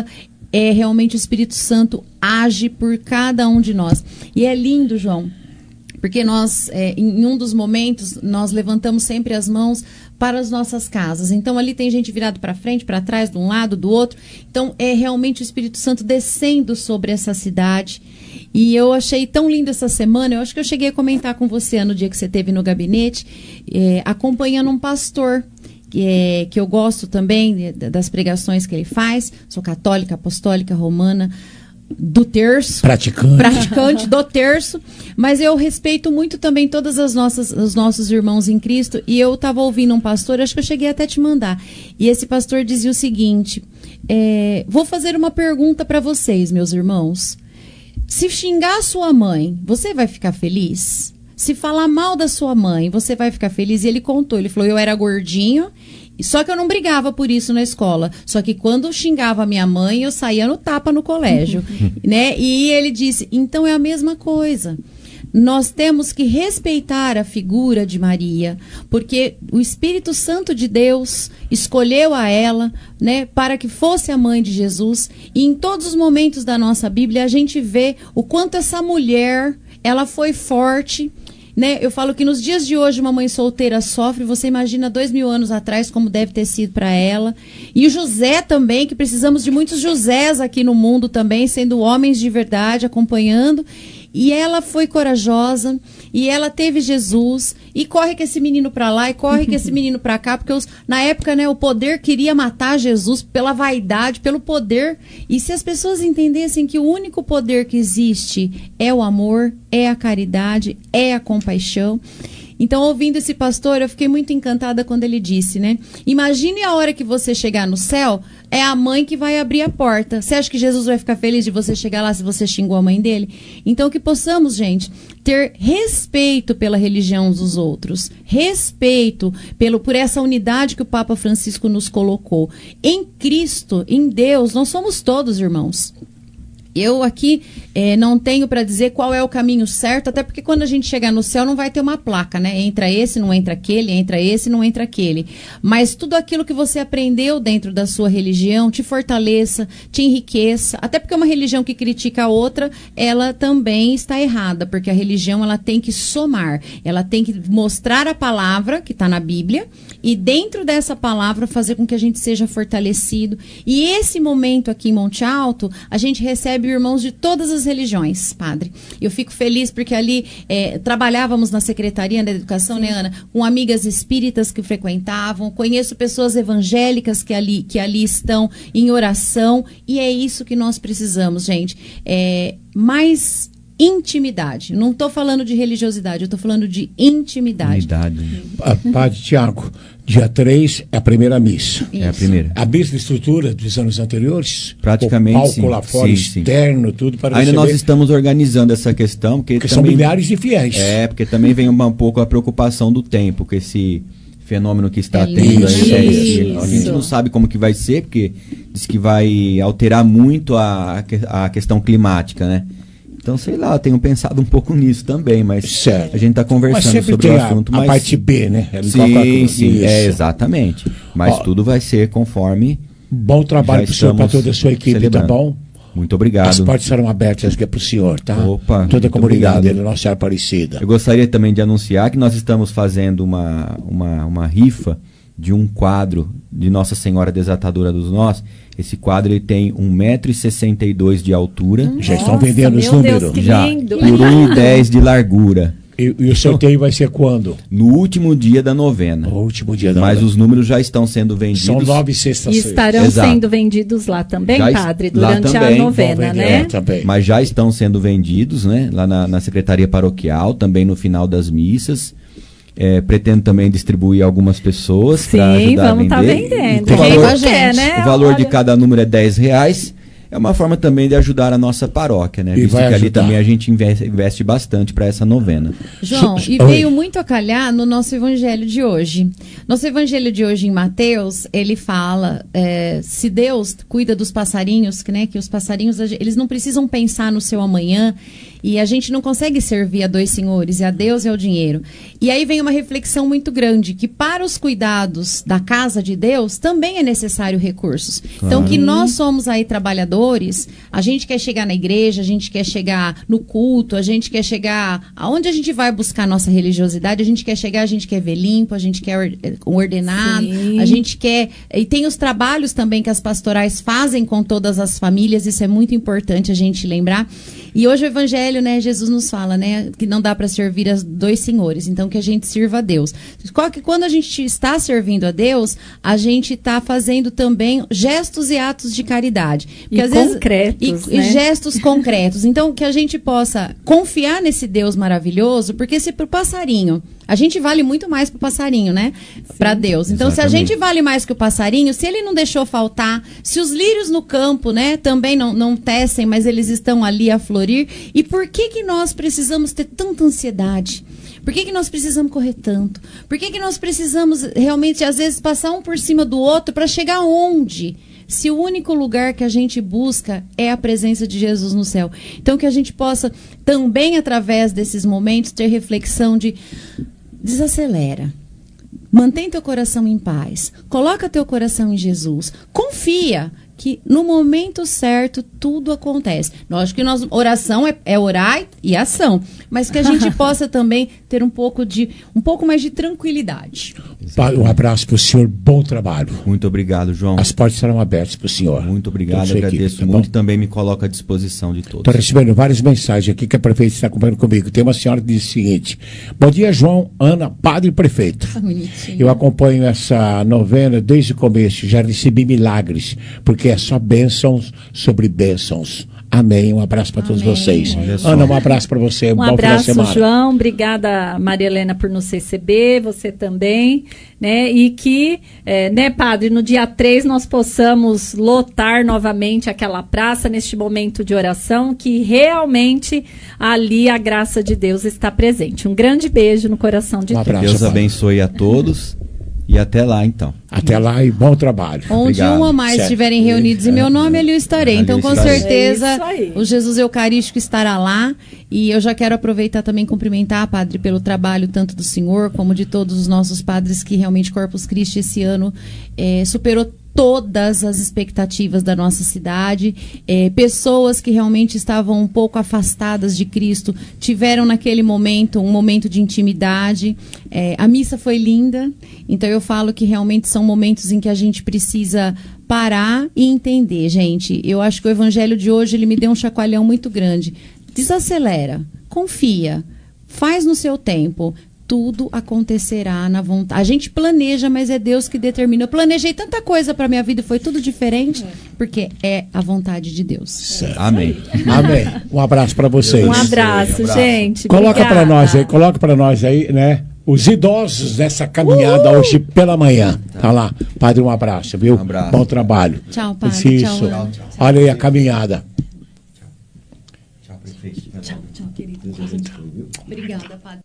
é realmente o Espírito Santo age por cada um de nós. E é lindo, João, porque nós, é, em um dos momentos, nós levantamos sempre as mãos para as nossas casas. Então, ali tem gente virada para frente, para trás, de um lado, do outro. Então, é realmente o Espírito Santo descendo sobre essa cidade. E eu achei tão lindo essa semana, eu acho que eu cheguei a comentar com você no dia que você esteve no gabinete, é, acompanhando um pastor, que, é, que eu gosto também das pregações que ele faz. Sou católica, apostólica, romana, do terço. Praticante. Praticante do terço. Mas eu respeito muito também todas as nossas, os nossos irmãos em Cristo. E eu estava ouvindo um pastor, acho que eu cheguei até a te mandar. E esse pastor dizia o seguinte, é, vou fazer uma pergunta para vocês, meus irmãos. Se xingar a sua mãe, você vai ficar feliz? Se falar mal da sua mãe, você vai ficar feliz? E ele contou, ele falou, eu era gordinho, só que eu não brigava por isso na escola. Só que quando eu xingava a minha mãe, eu saía no tapa no colégio. né? E ele disse, então é a mesma coisa. Nós temos que respeitar a figura de Maria, porque o Espírito Santo de Deus escolheu a ela, né, para que fosse a mãe de Jesus. E em todos os momentos da nossa Bíblia, a gente vê o quanto essa mulher, ela foi forte. Né? Eu falo que nos dias de hoje uma mãe solteira sofre, você imagina dois mil anos atrás como deve ter sido para ela. E o José também, que precisamos de muitos Josés aqui no mundo também, sendo homens de verdade, acompanhando. E ela foi corajosa, e ela teve Jesus, e corre com esse menino para lá, e corre com esse menino para cá, porque os, na época, né, o poder queria matar Jesus pela vaidade, pelo poder. E se as pessoas entendessem que o único poder que existe é o amor, é a caridade, é a compaixão. Então, ouvindo esse pastor, eu fiquei muito encantada quando ele disse, né? Imagine a hora que você chegar no céu, é a mãe que vai abrir a porta. Você acha que Jesus vai ficar feliz de você chegar lá se você xingou a mãe dele? Então, que possamos, gente, ter respeito pela religião dos outros. Respeito pelo, por essa unidade que o Papa Francisco nos colocou. Em Cristo, em Deus, nós somos todos irmãos. Eu aqui eh, não tenho para dizer qual é o caminho certo, até porque quando a gente chegar no céu não vai ter uma placa, né? Entra esse, não entra aquele, entra esse, não entra aquele. Mas tudo aquilo que você aprendeu dentro da sua religião te fortaleça, te enriqueça. Até porque uma religião que critica a outra, ela também está errada, porque a religião ela tem que somar, ela tem que mostrar a palavra que está na Bíblia e dentro dessa palavra fazer com que a gente seja fortalecido. E esse momento aqui em Monte Alto, a gente recebe irmãos de todas as religiões, padre. Eu fico feliz porque ali é, trabalhávamos na Secretaria da Educação, Sim. né, Ana? Com amigas espíritas que frequentavam, conheço pessoas evangélicas que ali, que ali estão em oração, e é isso que nós precisamos, gente. É, mais intimidade. Não estou falando de religiosidade, eu estou falando de intimidade. Intimidade. Padre Tiago, dia três é a primeira missa. Isso. É a primeira. A mesma estrutura dos anos anteriores? Praticamente, o palco sim. lá fora, sim, externo, sim. tudo para Ainda receber... nós estamos organizando essa questão. Porque, porque também... são milhares de fiéis. É, porque também vem uma, um pouco a preocupação do tempo, com esse fenômeno que está é tendo isso. aí. A gente não sabe como que vai ser, porque diz que vai alterar muito a, a questão climática, né? Então, sei lá, eu tenho pensado um pouco nisso também, mas certo. a gente está conversando sobre o assunto. A, mas... a parte B, né? Ela sim, sim, é, exatamente. Mas Ó, tudo vai ser conforme... Bom trabalho para o senhor, para toda a sua equipe, celebrando. Tá bom? Muito obrigado. As portas serão abertas aqui para o senhor, tá? Opa, toda a comunidade da Nossa Senhora Aparecida. Eu gostaria também de anunciar que nós estamos fazendo uma, uma, uma rifa de um quadro de Nossa Senhora Desatadora dos Nós. Esse quadro ele tem um metro e sessenta e dois de altura. Nossa, já estão vendendo os números. Já, por um e dez de largura. E, e o sorteio vai ser quando? No último dia da novena. No último dia da Mas novena. os números já estão sendo vendidos. São nove sextas-feiras. E estarão Exato. sendo vendidos lá também, já padre, durante também, a novena, né? É, também. Mas já estão sendo vendidos, né? Lá na, na Secretaria Paroquial, também no final das missas. É, pretendo também distribuir algumas pessoas para ajudar vamos a vender. Tá vendendo. O valor, quer, né? o valor Olha... de cada número é dez reais. É uma forma também de ajudar a nossa paróquia, né? E Visto vai que ali ajudar. também a gente investe, investe bastante para essa novena. João, e veio muito a calhar no nosso evangelho de hoje. Nosso evangelho de hoje em Mateus, ele fala, é, se Deus cuida dos passarinhos, né, que os passarinhos, eles não precisam pensar no seu amanhã, E a gente não consegue servir a dois senhores, e a Deus e ao dinheiro. E aí vem uma reflexão muito grande, que para os cuidados da casa de Deus também é necessário recursos. Claro. Então, que nós somos aí trabalhadores, a gente quer chegar na igreja, a gente quer chegar no culto, a gente quer chegar aonde a gente vai buscar a nossa religiosidade, a gente quer chegar, a gente quer ver limpo, a gente quer ordenado, Sim. a gente quer... E tem os trabalhos também que as pastorais fazem com todas as famílias, isso é muito importante a gente lembrar. E hoje o Evangelho, né, Jesus nos fala, né, que não dá para servir a dois senhores, então que a gente sirva a Deus. Quando a gente está servindo a Deus, a gente está fazendo também gestos e atos de caridade. Porque, e às concretos, vezes, e, né? E gestos concretos. Então, que a gente possa confiar nesse Deus maravilhoso, porque se para o passarinho... A gente vale muito mais para o passarinho, né? Para Deus. Então, exatamente. Se a gente vale mais que o passarinho, se ele não deixou faltar, se os lírios no campo, né, também não, não tecem, mas eles estão ali a florir, e por que que nós precisamos ter tanta ansiedade? Por que que nós precisamos correr tanto? Por que que nós precisamos realmente, às vezes, passar um por cima do outro para chegar onde? Se o único lugar que a gente busca é a presença de Jesus no céu. Então, que a gente possa também, através desses momentos, ter reflexão de... Desacelera. Mantém teu coração em paz. Coloca teu coração em Jesus. Confia que no momento certo tudo acontece. Lógico que nós, oração é, é orar e ação, mas que a gente possa também ter um pouco de um pouco mais de tranquilidade. Um abraço para o senhor, bom trabalho. Muito obrigado, João. As portas serão abertas para o senhor. Muito obrigado, agradeço equipe, tá muito e também me coloco à disposição de todos. Estou recebendo várias mensagens aqui que a prefeita está acompanhando comigo. Tem uma senhora que diz o seguinte: bom dia, João, Ana, padre e prefeito. Ah, eu acompanho essa novena desde o começo, já recebi milagres, porque é só bênçãos sobre bênçãos. Amém. Um abraço para todos vocês. Ana, um abraço para você. Um bom abraço, João. Obrigada, Maria Helena, por nos receber. Você também. Né? E que, é, né, padre, no dia três nós possamos lotar novamente aquela praça neste momento de oração, que realmente ali a graça de Deus está presente. Um grande beijo no coração de um todos. Deus abençoe a todos. E até lá, então. Até lá e bom trabalho. Onde Obrigado. um ou mais certo. estiverem reunidos em meu nome, ali eu estarei. Ali então, com estarei. certeza, é o Jesus Eucarístico estará lá. E eu já quero aproveitar também e cumprimentar, padre, pelo trabalho tanto do senhor como de todos os nossos padres, que realmente Corpus Christi esse ano é, superou todas as expectativas da nossa cidade. É, pessoas que realmente estavam um pouco afastadas de Cristo tiveram naquele momento um momento de intimidade. É, a missa foi linda, então eu falo que realmente são momentos em que a gente precisa parar e entender, gente. Eu acho que o evangelho de hoje ele me deu um chacoalhão muito grande. Desacelera, confia, faz no seu tempo. Tudo acontecerá na vontade. A gente planeja, mas é Deus que determina. Eu planejei tanta coisa para minha vida e foi tudo diferente, porque é a vontade de Deus. Certo. Amém. Amém. Um abraço para vocês. Um abraço, um abraço. gente. Coloca para nós aí, coloca para nós aí, né? Os idosos nessa caminhada uh! hoje pela manhã. Tá lá. Padre, um abraço, viu? Um abraço. Bom trabalho. Tchau, padre. Isso. Tchau, tchau. Olha aí a caminhada. Tchau, prefeito. Tchau, tchau, querido. Obrigada, padre.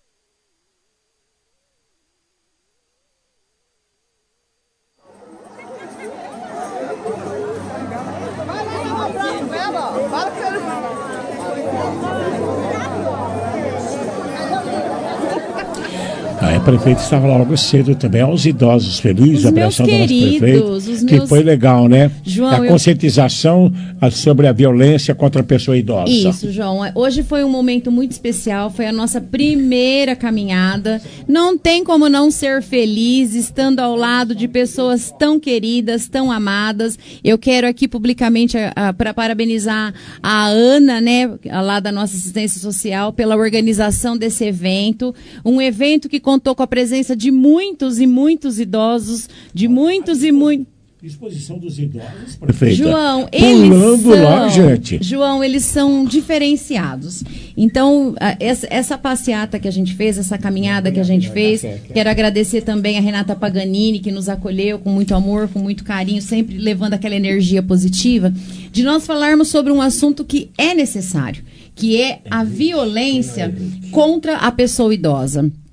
A prefeita estava lá logo cedo também, aos idosos felizes, a abração do nosso prefeito, os meus... que foi legal, né? João, a conscientização eu... sobre a violência contra a pessoa idosa. Isso, João. Hoje foi um momento muito especial, foi a nossa primeira caminhada. Não tem como não ser feliz estando ao lado de pessoas tão queridas, tão amadas. Eu quero aqui publicamente para parabenizar a Ana, né, lá da nossa assistência social, pela organização desse evento. Um evento que contou com a presença de muitos e muitos idosos, de muitos e muitos... Exposição dos idosos, prefeita. João, eles Pulando são, lá, gente. João, eles são diferenciados. Então, a, essa, essa passeata que a gente fez, essa caminhada que a gente fez, quero agradecer também a Renata Paganini, que nos acolheu com muito amor, com muito carinho, sempre levando aquela energia positiva, de nós falarmos sobre um assunto que é necessário, que é a violência contra a pessoa idosa.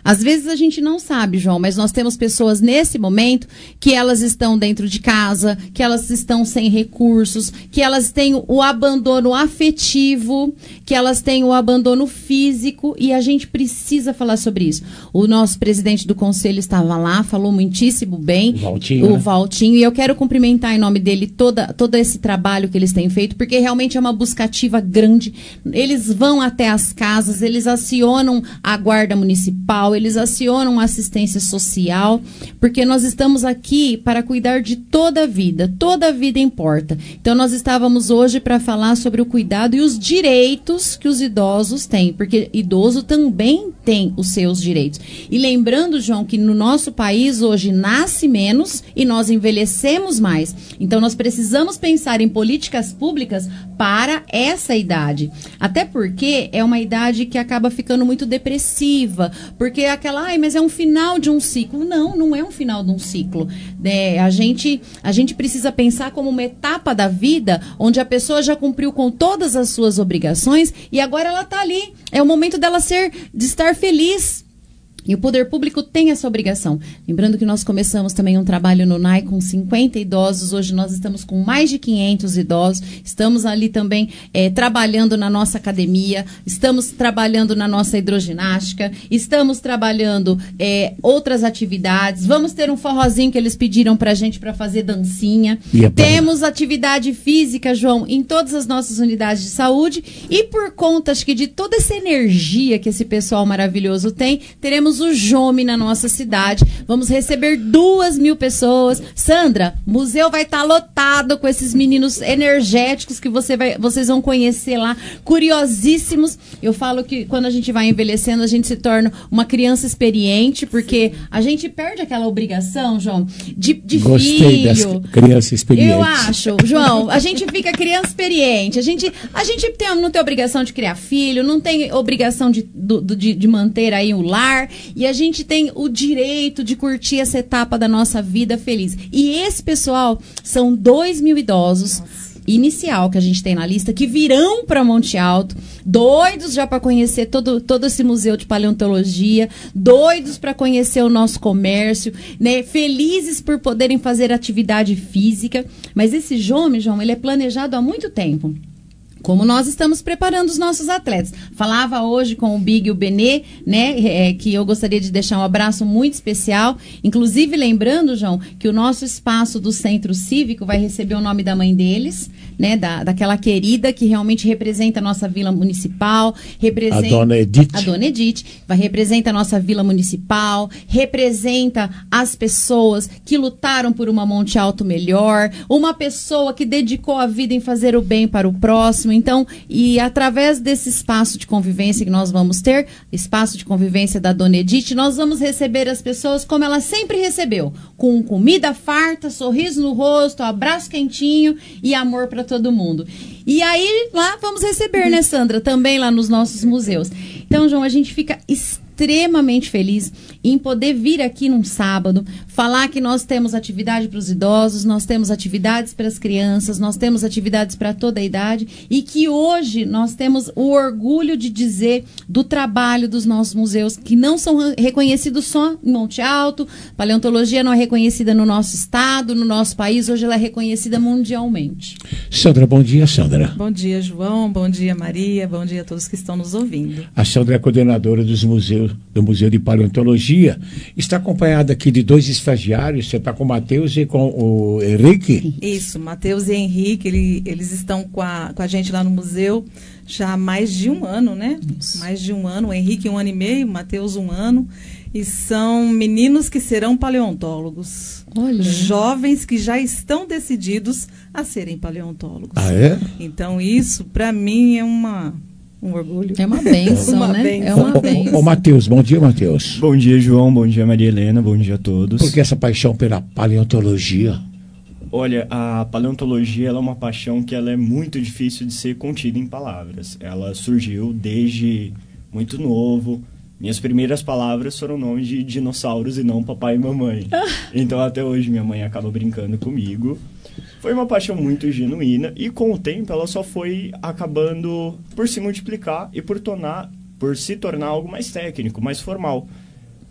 Às vezes a gente não sabe, João, mas nós temos pessoas nesse momento que elas estão dentro de casa, que elas estão sem recursos, que elas têm o abandono afetivo, que elas têm o abandono físico, e a gente precisa falar sobre isso. O nosso presidente do conselho estava lá, falou muitíssimo bem, o Valtinho, o né? Valtinho, e eu quero cumprimentar em nome dele toda, todo esse trabalho que eles têm feito, porque realmente é uma buscativa grande. Eles vão até as casas, eles acionam a guarda municipal, eles acionam a assistência social, porque nós estamos aqui para cuidar de toda a vida, toda a vida importa. Então nós estávamos hoje para falar sobre o cuidado e os direitos que os idosos têm, porque idoso também tem os seus direitos. E lembrando, João, que no nosso país hoje nasce menos e nós envelhecemos mais. Então nós precisamos pensar em políticas públicas para essa idade. Até porque é uma idade que acaba ficando muito depressiva, porque é aquela, ai, mas é um final de um ciclo. Não, não é um final de um ciclo. É, a gente, a gente precisa pensar como uma etapa da vida onde a pessoa já cumpriu com todas as suas obrigações e agora ela está ali. É o momento dela ser, de estar feliz. E o poder público tem essa obrigação. Lembrando que nós começamos também um trabalho no N A I com cinquenta idosos. Hoje nós estamos com mais de quinhentos idosos. Estamos ali também é, trabalhando na nossa academia. Estamos trabalhando na nossa hidroginástica. Estamos trabalhando é, outras atividades. Vamos ter um forrozinho que eles pediram pra gente para fazer dancinha. É Temos atividade física, João, em todas as nossas unidades de saúde. E por conta, acho que de toda essa energia que esse pessoal maravilhoso tem, teremos o Jome na nossa cidade. Vamos receber duas mil pessoas. Sandra, o museu vai estar tá lotado com esses meninos energéticos que você vai, vocês vão conhecer lá, curiosíssimos. Eu falo que quando a gente vai envelhecendo, a gente se torna uma criança experiente, porque a gente perde aquela obrigação, João, de, de Gostei filho. das crianças experientes. Eu acho, João, a gente fica criança experiente. A gente, a gente tem, não tem obrigação de criar filho, não tem obrigação de, do, de, de manter aí o lar. E a gente tem o direito de curtir essa etapa da nossa vida feliz. E esse pessoal são dois mil idosos, nossa, inicial que a gente tem na lista, que virão para Monte Alto, doidos já para conhecer todo, todo esse museu de paleontologia, doidos para conhecer o nosso comércio, né? Felizes por poderem fazer atividade física. Mas esse Jome, João, ele é planejado há muito tempo. Como nós estamos preparando os nossos atletas. Falava hoje com o Big e o Benê, né, é, que eu gostaria de deixar um abraço muito especial. Inclusive, lembrando, João, que o nosso espaço do Centro Cívico vai receber o nome da mãe deles, né, da, daquela querida que realmente representa a nossa vila municipal. Representa, a Dona Edith. A Dona Edith. Vai representar a nossa vila municipal, representa as pessoas que lutaram por uma Monte Alto melhor, uma pessoa que dedicou a vida em fazer o bem para o próximo. Então, e através desse espaço de convivência que nós vamos ter, espaço de convivência da Dona Edith, nós vamos receber as pessoas como ela sempre recebeu, com comida farta, sorriso no rosto, abraço quentinho e amor para todo mundo. E aí, lá vamos receber, né, Sandra? Também lá nos nossos museus. Então, João, a gente fica extremamente feliz em poder vir aqui num sábado, falar que nós temos atividade para os idosos, nós temos atividades para as crianças, nós temos atividades para toda a idade e que hoje nós temos o orgulho de dizer do trabalho dos nossos museus, que não são reconhecidos só em Monte Alto. Paleontologia não é reconhecida no nosso estado, no nosso país, hoje ela é reconhecida mundialmente. Sandra, bom dia, Sandra. Bom dia, João, bom dia, Maria, bom dia a todos que estão nos ouvindo. A Sandra é coordenadora dos museus, do Museu de Paleontologia. Está acompanhada aqui de dois estagiários, você está com o Matheus e com o Henrique? Isso, Matheus e Henrique, ele, eles estão com a, com a gente lá no museu já há mais de um ano, né? Isso. Mais de um ano, o Henrique um ano e meio, o Matheus um ano, e são meninos que serão paleontólogos. Olha. Jovens que já estão decididos a serem paleontólogos. Ah, é? Então isso, para mim, é uma... um orgulho. É uma bênção, uma né? Bênção. É uma bênção. Ô, ô Matheus, bom dia, Matheus. Bom dia, João, bom dia, Maria Helena, bom dia a todos. Por que essa paixão pela paleontologia? Olha, a paleontologia ela é uma paixão que ela é muito difícil de ser contida em palavras. Ela surgiu desde muito novo. Minhas primeiras palavras foram nomes de dinossauros e não papai e mamãe. Então, até hoje, minha mãe acaba brincando comigo. Foi uma paixão muito genuína e, com o tempo, ela só foi acabando por se multiplicar e por, tornar, por se tornar algo mais técnico, mais formal.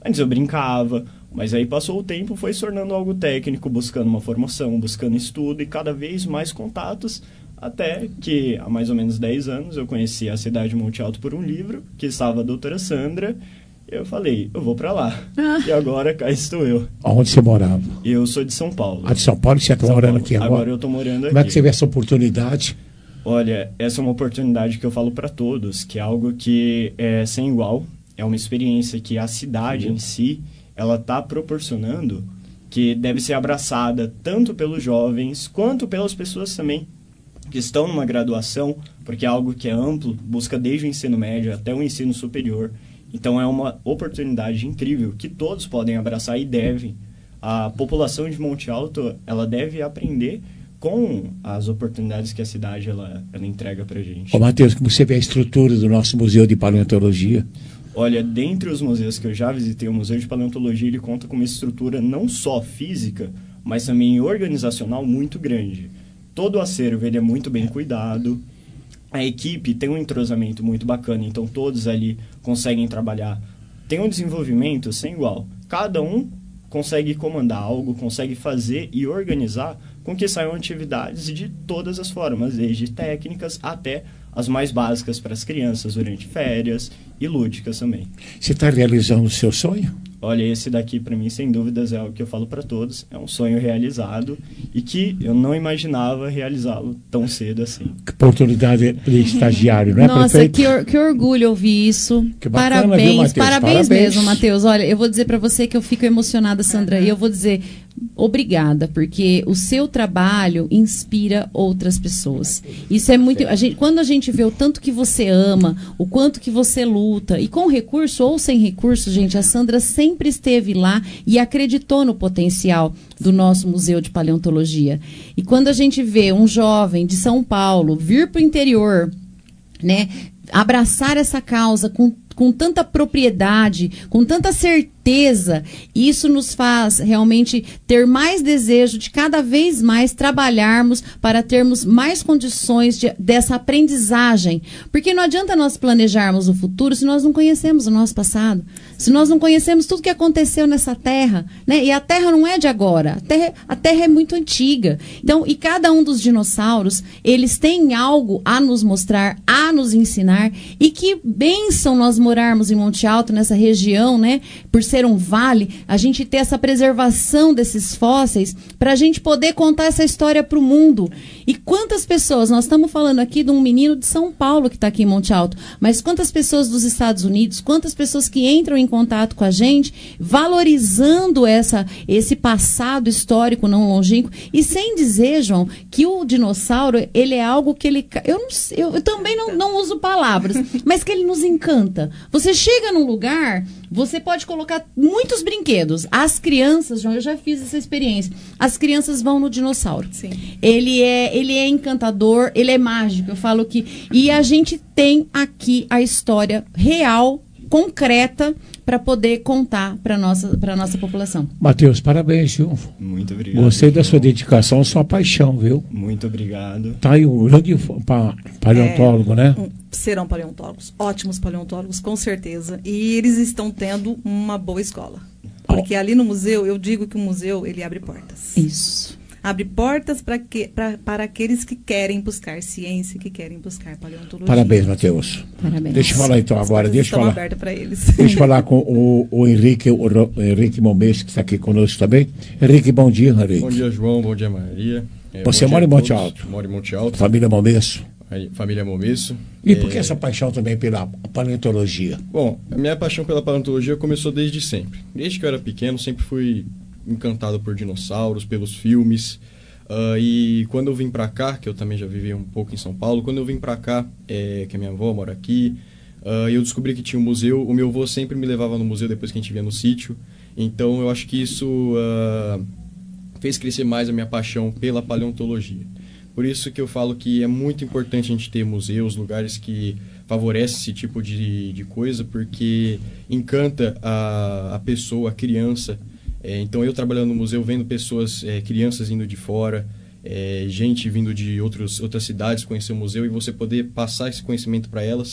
Antes eu brincava, mas aí passou o tempo, foi se tornando algo técnico, buscando uma formação, buscando estudo e cada vez mais contatos, até que há mais ou menos dez anos eu conheci a cidade de Monte Alto por um livro, que estava a doutora Sandra, e eu falei, eu vou para lá. Ah. E agora cá estou eu. Onde você morava? Eu sou de São Paulo. Ah, de São Paulo, você está morando Paulo. aqui agora? Agora eu estou morando aqui. Como é que você vê essa oportunidade? Olha, essa é uma oportunidade que eu falo para todos, que é algo que é sem igual. É uma experiência que a cidade em si, ela está proporcionando, que deve ser abraçada tanto pelos jovens, quanto pelas pessoas também que estão numa graduação, porque é algo que é amplo, busca desde o ensino médio até o ensino superior. Então é uma oportunidade incrível que todos podem abraçar e devem. A população de Monte Alto, ela deve aprender com as oportunidades que a cidade ela, ela entrega para a gente. Ô Matheus, como você vê a estrutura do nosso Museu de Paleontologia? Olha, dentre os museus que eu já visitei, o Museu de Paleontologia ele conta com uma estrutura não só física, mas também organizacional muito grande. Todo o acervo ele é muito bem cuidado, a equipe tem um entrosamento muito bacana, então todos ali conseguem trabalhar. Tem um desenvolvimento sem igual. Cada um consegue comandar algo, consegue fazer e organizar com que saiam atividades de todas as formas, desde técnicas até as mais básicas para as crianças durante férias e lúdicas também. Você está realizando o seu sonho? Olha, esse daqui para mim, sem dúvidas, é o que eu falo para todos. É um sonho realizado e que eu não imaginava realizá-lo tão cedo assim. Que oportunidade de estagiário, não é, Nossa, prefeito? que, or, que orgulho ouvir isso. Que bacana, parabéns, viu, Matheus? parabéns, Parabéns mesmo, Matheus. Olha, eu vou dizer para você que eu fico emocionada, Sandra, e eu vou dizer obrigada, porque o seu trabalho inspira outras pessoas. Isso é muito... A gente, quando a gente vê o tanto que você ama, o quanto que você luta, e com recurso ou sem recurso, gente, a Sandra sempre esteve lá e acreditou no potencial do nosso Museu de Paleontologia. E quando a gente vê um jovem de São Paulo vir para o interior, né, abraçar essa causa com com tanta propriedade, com tanta certeza, isso nos faz realmente ter mais desejo de cada vez mais trabalharmos para termos mais condições de, dessa aprendizagem. Porque não adianta nós planejarmos o futuro se nós não conhecemos o nosso passado, se nós não conhecemos tudo que aconteceu nessa terra, né? E a terra não é de agora, a terra, a terra é muito antiga. Então, e cada um dos dinossauros, eles têm algo a nos mostrar, a nos ensinar, e que bênção nós morarmos em Monte Alto, nessa região, né? Por ser um vale, a gente ter essa preservação desses fósseis para a gente poder contar essa história para o mundo. E quantas pessoas, nós estamos falando aqui de um menino de São Paulo que está aqui em Monte Alto, mas quantas pessoas dos Estados Unidos, quantas pessoas que entram em contato com a gente, valorizando essa, esse passado histórico não longínquo, e sem dizer, João, que o dinossauro, ele é algo que ele... Eu, não sei, eu, eu também não, não uso palavras, mas que ele nos encanta. Você chega num lugar, você pode colocar muitos brinquedos. As crianças, João, eu já fiz essa experiência. As crianças vão no dinossauro. Sim. Ele é, ele é encantador, ele é mágico. Eu falo que... E a gente tem aqui a história real, concreta, para poder contar para nossa para nossa população. Matheus, parabéns, viu? Muito obrigado. Gostei da sua dedicação, sua paixão, viu? Muito obrigado. Tá aí um grande pa, paleontólogo, é, né? Um, serão paleontólogos, ótimos paleontólogos, com certeza. E eles estão tendo uma boa escola. Porque oh. ali no museu, eu digo que o museu, ele abre portas. Isso. Abre portas para que, pra, para aqueles que querem buscar ciência, que querem buscar paleontologia. Parabéns, Matheus. Parabéns. Deixa eu falar então agora. Deixa eu falar. Abertas para eles. Deixa eu falar com o, o Henrique, o, o Henrique Momês, que está aqui conosco também. Henrique, bom dia, Henrique. Bom dia, João. Bom dia, Maria. É, Você mora em Monte Alto? Moro em Monte Alto. Família Momesso? Aí, família Momesso. E é... por que essa paixão também pela paleontologia? Bom, a minha paixão pela paleontologia começou desde sempre. Desde que eu era pequeno, sempre fui encantado por dinossauros, pelos filmes. Uh, e quando eu vim pra cá, que eu também já vivi um pouco em São Paulo, quando eu vim pra cá, é, que a minha avó mora aqui, uh, eu descobri que tinha um museu. O meu avô sempre me levava no museu depois que a gente via no sítio. Então eu acho que isso uh, fez crescer mais a minha paixão pela paleontologia. Por isso que eu falo que é muito importante a gente ter museus, lugares que favorecem esse tipo de, de coisa, porque encanta a, a pessoa, a criança. É, então eu trabalhando no museu, vendo pessoas, é, crianças indo de fora, é, gente vindo de outros, outras cidades conhecer o museu, e você poder passar esse conhecimento para elas,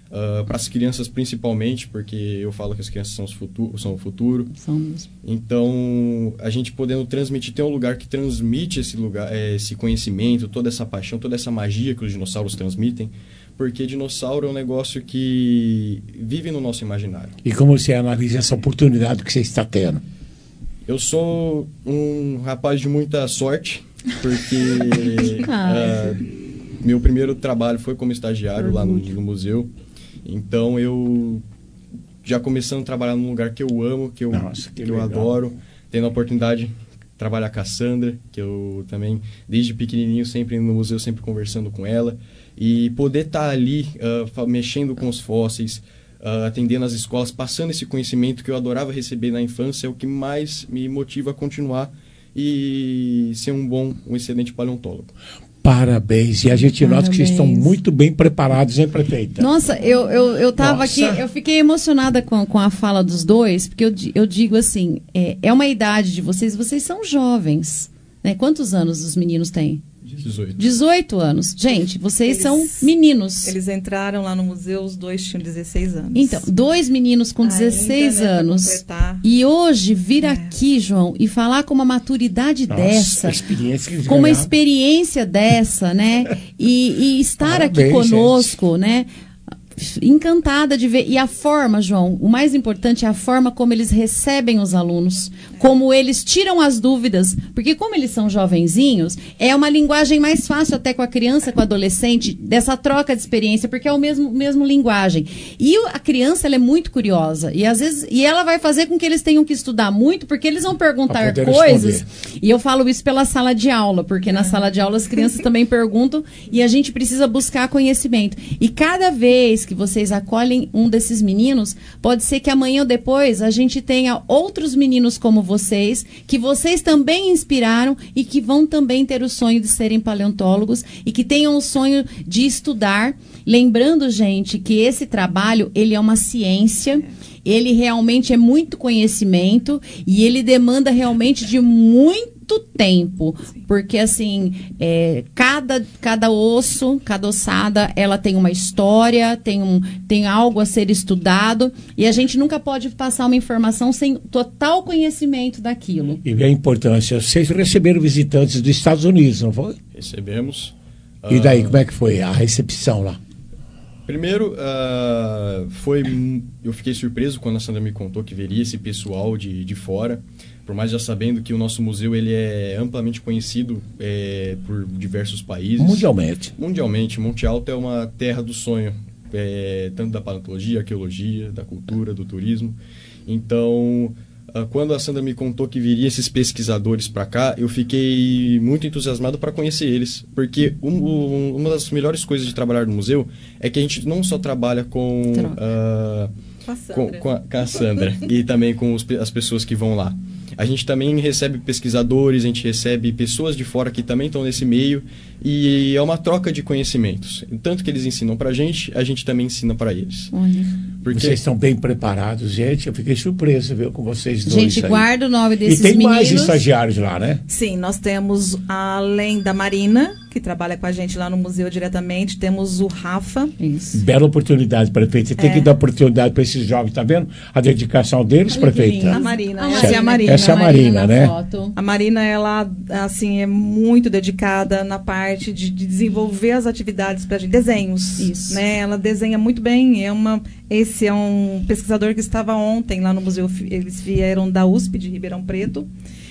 Uh, para as crianças principalmente, porque eu falo que as crianças são, os futuro, são o futuro. Somos. Então, a gente podendo transmitir, tem um lugar que transmite esse lugar, é, esse conhecimento, toda essa paixão, toda essa magia que os dinossauros transmitem, porque dinossauro é um negócio que vive no nosso imaginário. E como você analisa essa oportunidade que você está tendo? Eu sou um rapaz de muita sorte, porque uh, meu primeiro trabalho foi como estagiário lá no, no museu. Então eu já começando a trabalhar num lugar que eu amo, que eu, Nossa, que que eu legal. adoro, tendo a oportunidade de trabalhar com a Sandra, que eu também, desde pequenininho, sempre no museu, sempre conversando com ela, e poder estar ali uh, mexendo com os fósseis, uh, atendendo as escolas, passando esse conhecimento que eu adorava receber na infância, é o que mais me motiva a continuar e ser um bom, um excelente paleontólogo. Parabéns. E a gente Parabéns. nota que vocês estão muito bem preparados, hein, prefeita? Nossa, eu, eu, eu tava Nossa. aqui, eu fiquei emocionada com, com a fala dos dois, porque eu, di- eu digo assim, é, é uma idade de vocês, vocês são jovens, né? Quantos anos os meninos têm? dezoito. dezoito anos. Gente, vocês Eles- são meninos. Eles entraram lá no museu, os dois tinham dezesseis anos. Então, dois meninos com Ainda, dezesseis né, pra anos. completar. E hoje vir aqui, João, e falar com uma maturidade Nossa, dessa, a experiência que eles com uma ganharam. experiência dessa, né? E, e estar aqui Parabéns, conosco, né? Encantada de ver. E a forma, João, o mais importante é a forma como eles recebem os alunos, como eles tiram as dúvidas, porque como eles são jovenzinhos, é uma linguagem mais fácil até com a criança, com o adolescente, dessa troca de experiência, porque é o mesmo, mesmo linguagem. E o- a criança, ela é muito curiosa, e às vezes, e ela vai fazer com que eles tenham que estudar muito, porque eles vão perguntar Pra poder coisas, responder. e eu falo isso pela sala de aula, porque na sala de aula as crianças também perguntam, e a gente precisa buscar conhecimento. E cada vez que vocês acolhem um desses meninos, pode ser que amanhã ou depois a gente tenha outros meninos como vocês, que vocês também inspiraram e que vão também ter o sonho de serem paleontólogos e que tenham o sonho de estudar. Lembrando, gente, que esse trabalho, ele é uma ciência, ele realmente é muito conhecimento e ele demanda realmente de muito tempo, porque assim, é, cada, cada osso, cada ossada, ela tem uma história, tem, um, tem algo a ser estudado e a gente nunca pode passar uma informação sem total conhecimento daquilo. E a importância. Vocês receberam visitantes dos Estados Unidos, não foi? Recebemos. E daí, Ah, como é que foi a recepção lá? Primeiro, ah, foi, eu fiquei surpreso quando a Sandra me contou que veria esse pessoal de, de fora, por mais já sabendo que o nosso museu ele é amplamente conhecido é, por diversos países. Mundialmente. Mundialmente. Monte Alto é uma terra do sonho, é, tanto da paleontologia, arqueologia, da cultura, do turismo. Então, ah, quando a Sandra me contou que viria esses pesquisadores para cá, eu fiquei muito entusiasmado para conhecer eles, porque um, um, uma das melhores coisas de trabalhar no museu é que a gente não só trabalha com, ah, Com a com, Sandra. com a, com a Sandra e também com os pe- as pessoas que vão lá. A gente também recebe pesquisadores, a gente recebe pessoas de fora que também estão nesse meio e é uma troca de conhecimentos. Tanto que eles ensinam pra gente, a gente também ensina para eles. Porque Vocês estão bem preparados, gente. Eu fiquei surpreso, viu, com vocês dois. Gente, aí. guarda o nome desses E tem meninos. mais estagiários lá, né? Sim, nós temos, além da Marina, que trabalha com a gente lá no museu diretamente, temos o Rafa. Isso. Bela oportunidade, prefeito. Você tem É. que dar oportunidade para esses jovens, tá vendo? A dedicação deles, Olha que prefeita. lindo. A Marina, A essa é a Marina. Essa é a Marina, na né? foto. A Marina, ela, assim, é muito dedicada na parte de, de desenvolver as atividades para gente, desenhos. Isso. Né? Ela desenha muito bem. É uma, esse é um pesquisador que estava ontem lá no museu. Eles vieram da U S P de Ribeirão Preto.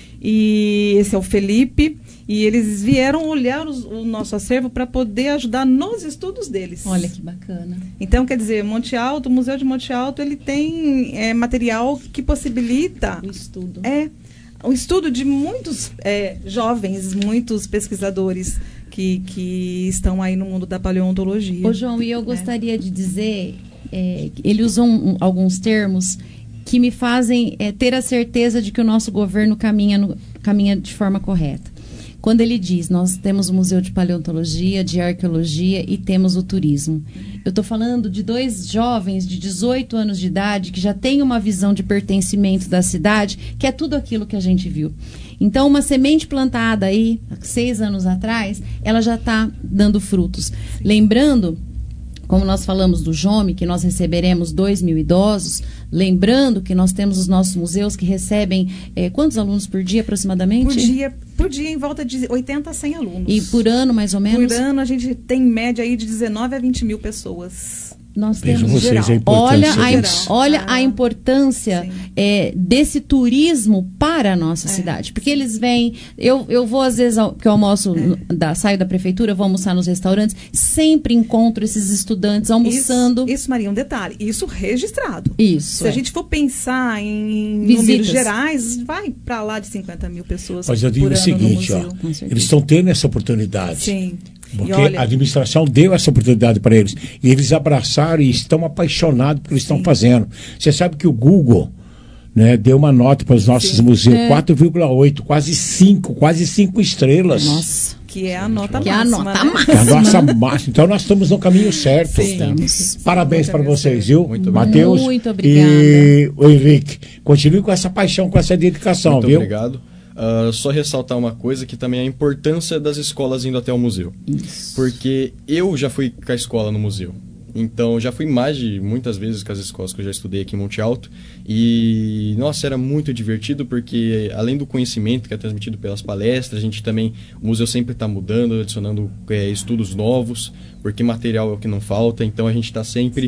E esse é o Felipe. E eles vieram olhar os- o nosso acervo para poder ajudar nos estudos deles. Olha que bacana. Então, quer dizer, Monte Alto, o Museu de Monte Alto, ele tem é, material que possibilita O estudo. é, o estudo de muitos é, jovens, muitos pesquisadores que, que estão aí no mundo da paleontologia. Ô, João, e eu gostaria de dizer, é, ele usou um- alguns termos que me fazem é, ter a certeza de que o nosso governo caminha, no- caminha de forma correta. Quando ele diz, nós temos o Museu de Paleontologia, de Arqueologia e temos o turismo. Eu estou falando de dois jovens de dezoito anos de idade que já têm uma visão de pertencimento da cidade, que é tudo aquilo que a gente viu. Então, uma semente plantada aí, há seis anos atrás, ela já está dando frutos. Lembrando como nós falamos do Jome, que nós receberemos dois mil idosos, lembrando que nós temos os nossos museus que recebem eh, quantos alunos por dia aproximadamente? Por dia, por dia em volta de oitenta a cem alunos. E por ano, mais ou menos? Por ano a gente tem em média aí de dezenove a vinte mil pessoas. Nós Vejam temos vocês a olha importância a, disso. olha a importância é, desse turismo para a nossa é. cidade. Porque eles vêm, eu, eu vou às vezes, porque eu almoço, é. da, saio da prefeitura, vou almoçar nos restaurantes, sempre encontro esses estudantes almoçando. Isso, isso Maria, um detalhe, isso registrado. Isso. Se é. a gente for pensar em Visitas. números gerais, vai para lá de cinquenta mil pessoas. Mas eu digo o seguinte, ó, eles estão tendo essa oportunidade. Sim. Porque olha, a administração deu essa oportunidade para eles. E eles abraçaram e estão apaixonados pelo que eles estão fazendo. Você sabe que o Google, né, deu uma nota para os nossos sim. museus, é. quatro vírgula oito, quase cinco, quase cinco estrelas. Nossa. Que é a nota que máxima. É a nota né? máxima. Que é a nossa máxima. Então nós estamos no caminho certo. Estamos. Parabéns para vocês, viu? Muito Matheus. Muito obrigada. E o Henrique. Continue com essa paixão, com essa dedicação, Muito viu? Obrigado. Uh, só ressaltar uma coisa que também é a importância das escolas indo até o museu. Isso. Porque eu já fui com a escola no museu. Então, já fui mais de muitas vezes com as escolas que eu já estudei aqui em Monte Alto. E, nossa, era muito divertido porque, além do conhecimento que é transmitido pelas palestras, a gente também, o museu sempre está mudando, adicionando é, estudos novos, porque material é o que não falta. Então, a gente está sempre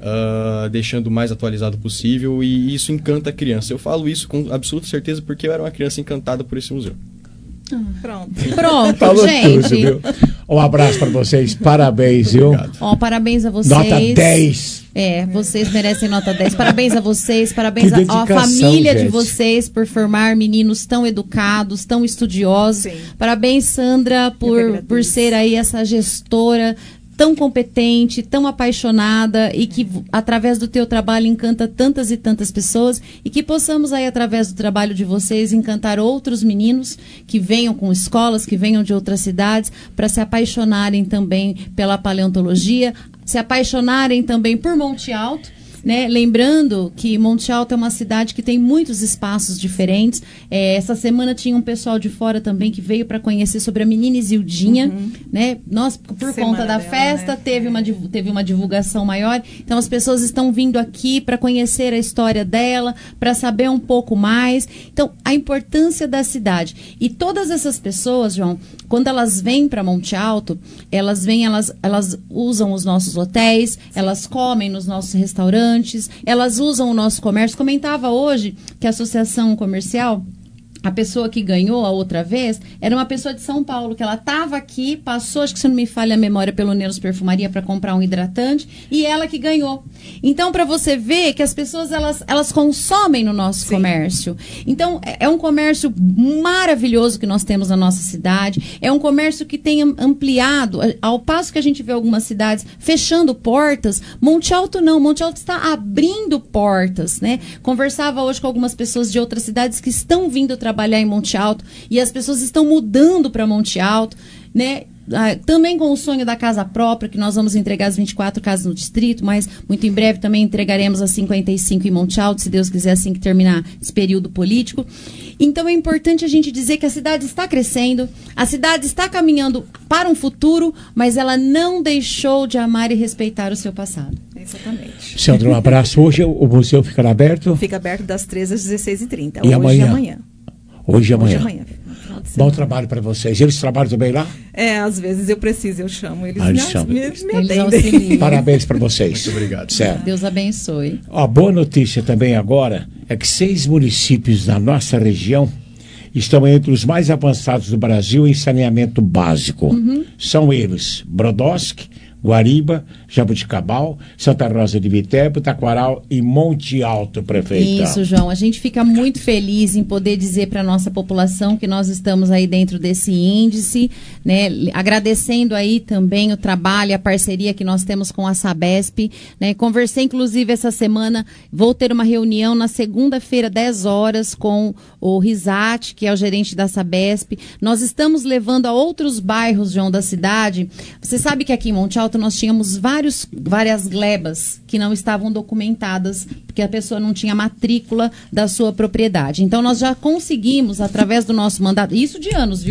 uh, deixando o mais atualizado possível e isso encanta a criança. Eu falo isso com absoluta certeza porque eu era uma criança encantada por esse museu. Ah, pronto. Pronto, Falou gente. Tudo, viu? Um abraço para vocês, parabéns, viu? Ó, parabéns a vocês. Nota dez. É, vocês merecem nota dez. Parabéns a vocês, parabéns Que à família gente. de vocês por formar meninos tão educados, tão estudiosos. Sim. Parabéns, Sandra, por, por ser aí essa gestora tão competente, tão apaixonada e que através do teu trabalho encanta tantas e tantas pessoas e que possamos aí através do trabalho de vocês encantar outros meninos que venham com escolas, que venham de outras cidades para se apaixonarem também pela paleontologia, se apaixonarem também por Monte Alto. Né? Lembrando que Monte Alto é uma cidade que tem muitos espaços diferentes. É, essa semana tinha um pessoal de fora também que veio para conhecer sobre a menina Isildinha. Uhum. Né? Nós, por semana conta da dela, festa, né? teve, uma, teve uma divulgação maior. Então as pessoas estão vindo aqui para conhecer a história dela, para saber um pouco mais. Então, a importância da cidade. E todas essas pessoas, João, quando elas vêm para Monte Alto, elas vêm, elas, elas usam os nossos hotéis, elas comem nos nossos restaurantes, elas usam o nosso comércio. Comentava hoje que a associação comercial, a pessoa que ganhou a outra vez, era uma pessoa de São Paulo, que ela estava aqui, passou, acho que se não me falha a memória, pelo Nenos Perfumaria para comprar um hidratante, e ela que ganhou. Então, para você ver que as pessoas, elas, elas consomem no nosso Sim. comércio. Então, é, é um comércio maravilhoso que nós temos na nossa cidade, é um comércio que tem ampliado, ao passo que a gente vê algumas cidades fechando portas, Monte Alto não, Monte Alto está abrindo portas, né? Conversava hoje com algumas pessoas de outras cidades que estão vindo trabalhar trabalhar em Monte Alto e as pessoas estão mudando para Monte Alto, né? Ah, também com o sonho da casa própria, que nós vamos entregar as vinte e quatro casas no distrito, mas muito em breve também entregaremos as cinquenta e cinco em Monte Alto, se Deus quiser, assim que terminar esse período político. Então é importante a gente dizer que a cidade está crescendo, a cidade está caminhando para um futuro, mas ela não deixou de amar e respeitar o seu passado. Exatamente. Sandra, um abraço. Hoje o museu ficará aberto? Fica aberto das treze às dezesseis e trinta. E hoje amanhã? e amanhã. Hoje e amanhã. Hoje e amanhã. Bom trabalho para vocês. Eles trabalham também lá? É, às vezes eu preciso, eu chamo. Eles, ah, eles me, chamam. me, me eles atendem. Parabéns para vocês. Muito obrigado. Certo. Deus abençoe. A boa notícia também agora é que seis municípios da nossa região estão entre os mais avançados do Brasil em saneamento básico. Uhum. São eles: Brodowski, Guariba, Jabuticabal, Santa Rosa de Viterbo, Taquaral e Monte Alto, prefeita. Isso, João. A gente fica muito feliz em poder dizer para a nossa população que nós estamos aí dentro desse índice, né? Agradecendo aí também o trabalho e a parceria que nós temos com a Sabesp, né? Conversei, inclusive, essa semana, vou ter uma reunião na segunda-feira, dez horas, com o Risati, que é o gerente da Sabesp. Nós estamos levando a outros bairros, João, da cidade. Você sabe que aqui em Monte Alto nós tínhamos vários, várias glebas que não estavam documentadas, porque a pessoa não tinha matrícula da sua propriedade. Então, nós já conseguimos, através do nosso mandato, isso de anos, viu?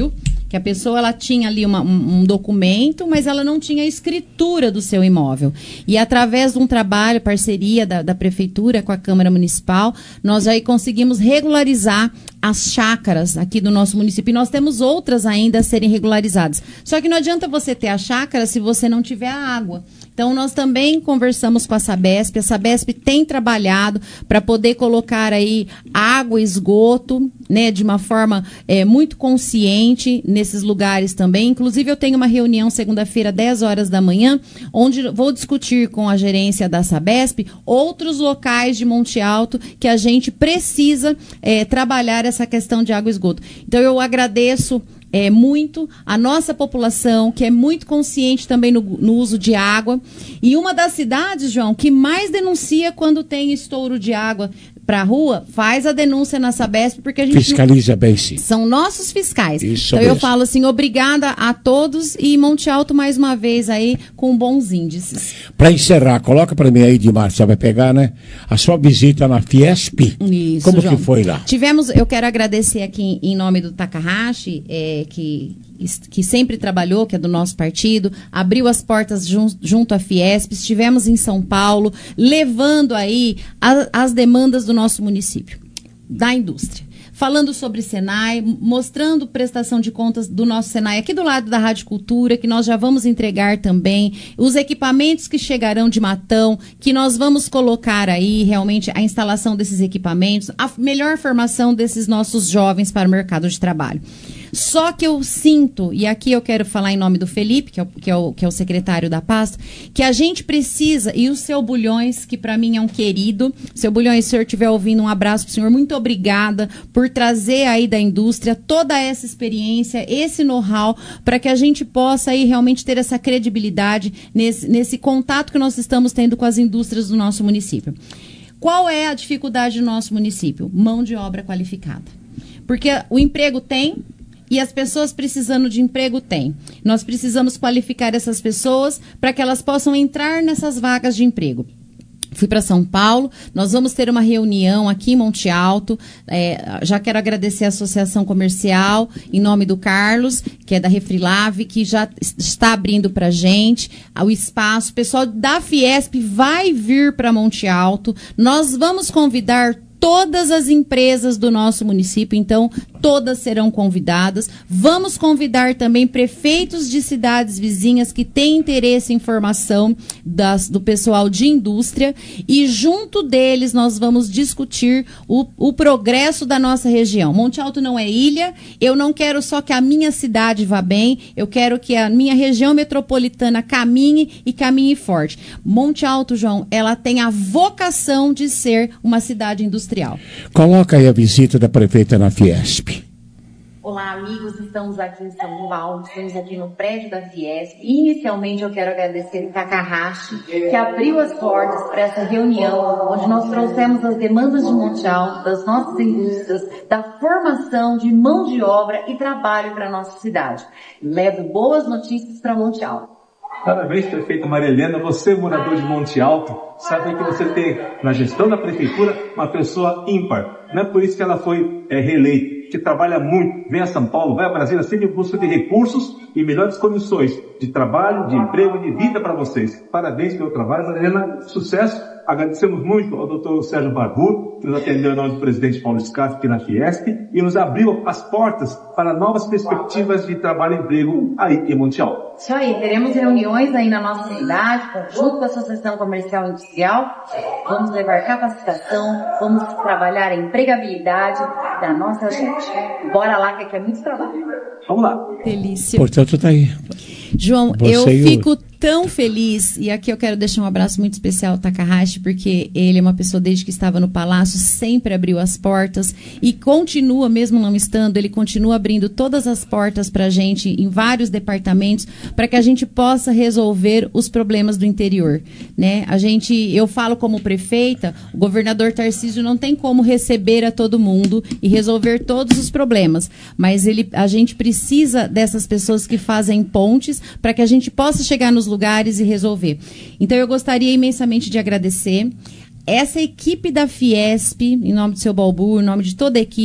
Que a pessoa ela tinha ali uma, um, um documento, mas ela não tinha a escritura do seu imóvel. E através de um trabalho, parceria da, da Prefeitura com a Câmara Municipal, nós aí conseguimos regularizar as chácaras aqui do nosso município. E nós temos outras ainda a serem regularizadas. Só que não adianta você ter a chácara se você não tiver a água. Então, nós também conversamos com a Sabesp. A Sabesp tem trabalhado para poder colocar aí água e esgoto, né, de uma forma é, muito consciente nesses lugares também. Inclusive, eu tenho uma reunião segunda-feira, dez horas da manhã, onde vou discutir com a gerência da Sabesp outros locais de Monte Alto que a gente precisa é, trabalhar essa questão de água e esgoto. Então, eu agradeço É, muito a nossa população, que é muito consciente também no, no uso de água. E uma das cidades, João, que mais denuncia quando tem estouro de água para a rua, faz a denúncia na Sabesp, porque a gente... Fiscaliza não... bem, sim. São nossos fiscais. Isso então mesmo. Eu falo assim, obrigada a todos e Monte Alto mais uma vez aí com bons índices. Para encerrar, coloca para mim aí, Dimar, você vai pegar, né? A sua visita na Fiesp. Isso, Como João. que foi lá? Tivemos, eu quero agradecer aqui em nome do Takahashi, é, que... que sempre trabalhou, que é do nosso partido, abriu as portas jun, junto à Fiesp, estivemos em São Paulo, levando aí a, as demandas do nosso município, da indústria. Falando sobre Senai, mostrando prestação de contas do nosso Senai aqui do lado da Rádio Cultura, que nós já vamos entregar também, os equipamentos que chegarão de Matão, que nós vamos colocar aí realmente a instalação desses equipamentos, a melhor formação desses nossos jovens para o mercado de trabalho. Só que eu sinto, e aqui eu quero falar em nome do Felipe, que é o, que é o, que é o secretário da pasta, que a gente precisa, e o seu Bulhões, que para mim é um querido, seu Bulhões, se o senhor estiver ouvindo, um abraço para o senhor, muito obrigada por trazer aí da indústria toda essa experiência, esse know-how, para que a gente possa aí realmente ter essa credibilidade nesse, nesse contato que nós estamos tendo com as indústrias do nosso município. Qual é a dificuldade do nosso município? Mão de obra qualificada. Porque o emprego tem, e as pessoas precisando de emprego têm. Nós precisamos qualificar essas pessoas para que elas possam entrar nessas vagas de emprego. Fui para São Paulo, nós vamos ter uma reunião aqui em Monte Alto, é, já quero agradecer a Associação Comercial, em nome do Carlos, que é da Refrilave, que já está abrindo para a gente o espaço. O pessoal da Fiesp vai vir para Monte Alto, nós vamos convidar todas as empresas do nosso município, então todas serão convidadas. Vamos convidar também prefeitos de cidades vizinhas que têm interesse em formação das, do pessoal de indústria e junto deles nós vamos discutir o, o progresso da nossa região. Monte Alto não é ilha, eu não quero só que a minha cidade vá bem, eu quero que a minha região metropolitana caminhe e caminhe forte. Monte Alto, João, ela tem a vocação de ser uma cidade industrial. Coloca aí a visita da prefeita na Fiesp. Olá, amigos, estamos aqui em São Paulo, estamos aqui no prédio da Fiesp. Inicialmente, eu quero agradecer o Takahashi, que abriu as portas para essa reunião, onde nós trouxemos as demandas de Monte Alto, das nossas indústrias, da formação de mão de obra e trabalho para a nossa cidade. Levo boas notícias para Monte Alto. Parabéns, prefeita Maria Helena, você, morador de Monte Alto, sabe que você tem, na gestão da prefeitura, uma pessoa ímpar. Não é por isso que ela foi é, reeleita, que trabalha muito, vem a São Paulo, vai a Brasília, sempre em busca de recursos e melhores condições de trabalho, de emprego, de vida para vocês. Parabéns pelo trabalho, Maria Helena, sucesso. Agradecemos muito ao doutor Sérgio Barbudo, que nos atendeu em nome do presidente Paulo Scaff aqui na Fiesp e nos abriu as portas para novas perspectivas de trabalho e emprego aí em Monte Alto. Isso aí, teremos reuniões aí na nossa cidade, junto com a Associação Comercial e Industrial. Vamos levar capacitação, vamos trabalhar a empregabilidade da nossa gente. Bora lá, que aqui é muito trabalho. Vamos lá. Delícia. Portanto, tá aí. João, Você eu e o- fico tão feliz, e aqui eu quero deixar um abraço muito especial ao Takahashi, porque ele é uma pessoa, desde que estava no Palácio, sempre abriu as portas e continua, mesmo não estando, ele continua abrindo todas as portas para a gente em vários departamentos, para que a gente possa resolver os problemas do interior, né? A gente, eu falo como prefeita, o governador Tarcísio não tem como receber a todo mundo e resolver todos os problemas, mas ele, a gente precisa dessas pessoas que fazem pontes para que a gente possa chegar nos lugares e resolver. Então eu gostaria imensamente de agradecer essa equipe da Fiesp, em nome do seu Balbu, em nome de toda a equipe,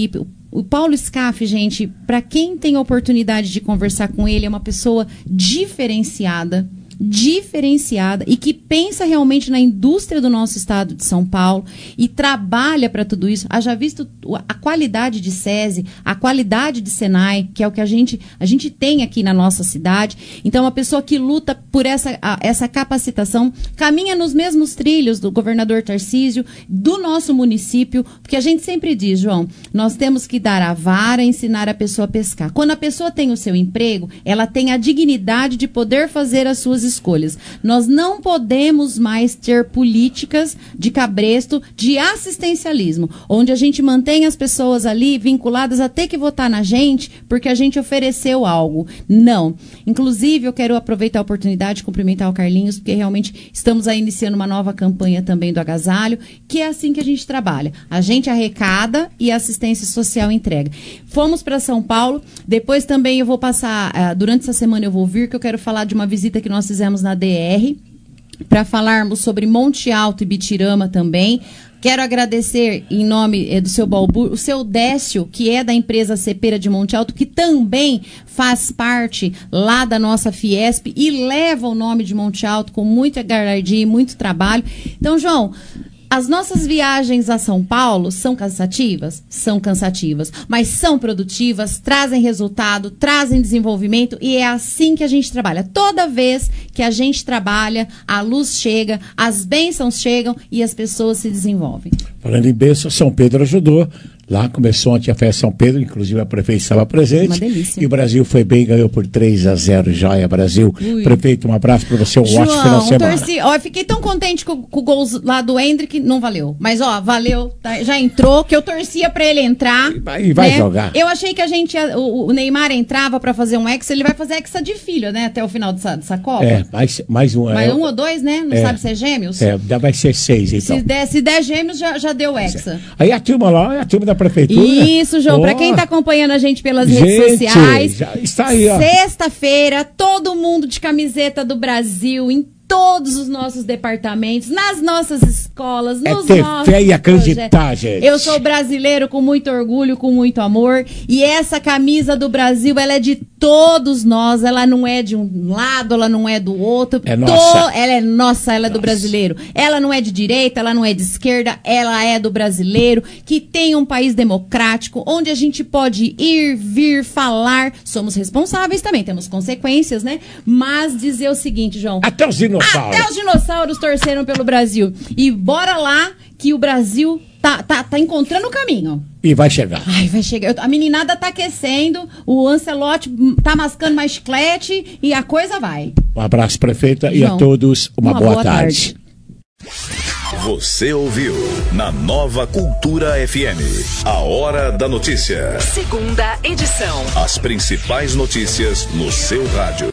O Paulo Scaff, gente, para quem tem a oportunidade de conversar com ele, é uma pessoa diferenciada, diferenciada e que pensa realmente na indústria do nosso estado de São Paulo e trabalha para tudo isso. Haja visto a qualidade de SESI, a qualidade de Senai, que é o que a gente, a gente tem aqui na nossa cidade. Então, uma pessoa que luta por essa, a, essa capacitação, caminha nos mesmos trilhos do governador Tarcísio, do nosso município, porque a gente sempre diz, João, nós temos que dar a vara e ensinar a pessoa a pescar. Quando a pessoa tem o seu emprego, ela tem a dignidade de poder fazer as suas escolhas. Nós não podemos mais ter políticas de cabresto, de assistencialismo, onde a gente mantém as pessoas ali vinculadas a ter que votar na gente porque a gente ofereceu algo. Não. Inclusive, eu quero aproveitar a oportunidade de cumprimentar o Carlinhos, porque realmente estamos aí iniciando uma nova campanha também do agasalho, que é assim que a gente trabalha. A gente arrecada e a assistência social entrega. Fomos para São Paulo, depois também eu vou passar, uh, durante essa semana eu vou vir, que eu quero falar de uma visita que nós fizemos na D R, para falarmos sobre Monte Alto e Bitirama também. Quero agradecer, em nome eh, do seu Balbu, o seu Décio, que é da empresa Cepera de Monte Alto, que também faz parte lá da nossa Fiesp e leva o nome de Monte Alto com muita galardia e muito trabalho. Então, João, as nossas viagens a São Paulo são cansativas? São cansativas, mas são produtivas, trazem resultado, trazem desenvolvimento e é assim que a gente trabalha. Toda vez que a gente trabalha, a luz chega, as bênçãos chegam e as pessoas se desenvolvem. Falando em bênção, São Pedro ajudou. Lá começou ontem a festa São Pedro, inclusive a prefeita estava presente. Uma delícia. E o Brasil foi bem, ganhou por três a zero. Joia, Brasil. Ui. Prefeito, um abraço para você, um João, ótimo final de semana. Torci, ó, eu fiquei tão contente com, com o gol lá do Hendrick, não valeu. Mas, ó, valeu, tá, já entrou, que eu torcia para ele entrar. E vai, e vai né? jogar. Eu achei que a gente, ia, o, o Neymar entrava para fazer um hexa, ele vai fazer hexa de filho, né, até o final dessa, dessa Copa. É, mais, mais um. Mais é, um ou dois, né? Não é, sabe se é gêmeos? É, vai ser seis, então. Se der, se der gêmeos, já, já deu hexa. Aí a turma lá, a turma da prefeitura. Isso, João, oh. Para quem está acompanhando a gente pelas gente, redes sociais, já está aí, ó. Sexta-feira, todo mundo de camiseta do Brasil, em todos os nossos departamentos, nas nossas escolas, é nos ter nossos fé e acreditar, gente. Eu sou brasileiro com muito orgulho, com muito amor, e essa camisa do Brasil, ela é de todos nós, ela não é de um lado, ela não é do outro. É nossa. Ela é nossa, ela é nossa. do brasileiro. Ela não é de direita, ela não é de esquerda, ela é do brasileiro, que tem um país democrático, onde a gente pode ir, vir, falar. Somos responsáveis também, temos consequências, né? Mas dizer o seguinte, João. Até os dinossauros. Até os dinossauros torceram pelo Brasil. E bora lá que o Brasil tá, tá, tá encontrando o caminho. E vai chegar. Ai, vai chegar. A meninada tá aquecendo, o Ancelotti tá mascando mais chiclete e a coisa vai. Um abraço, prefeita, João, e a todos uma, uma boa, boa tarde. tarde. Você ouviu na Nova Cultura F M. A Hora da Notícia. Segunda edição. As principais notícias no seu rádio.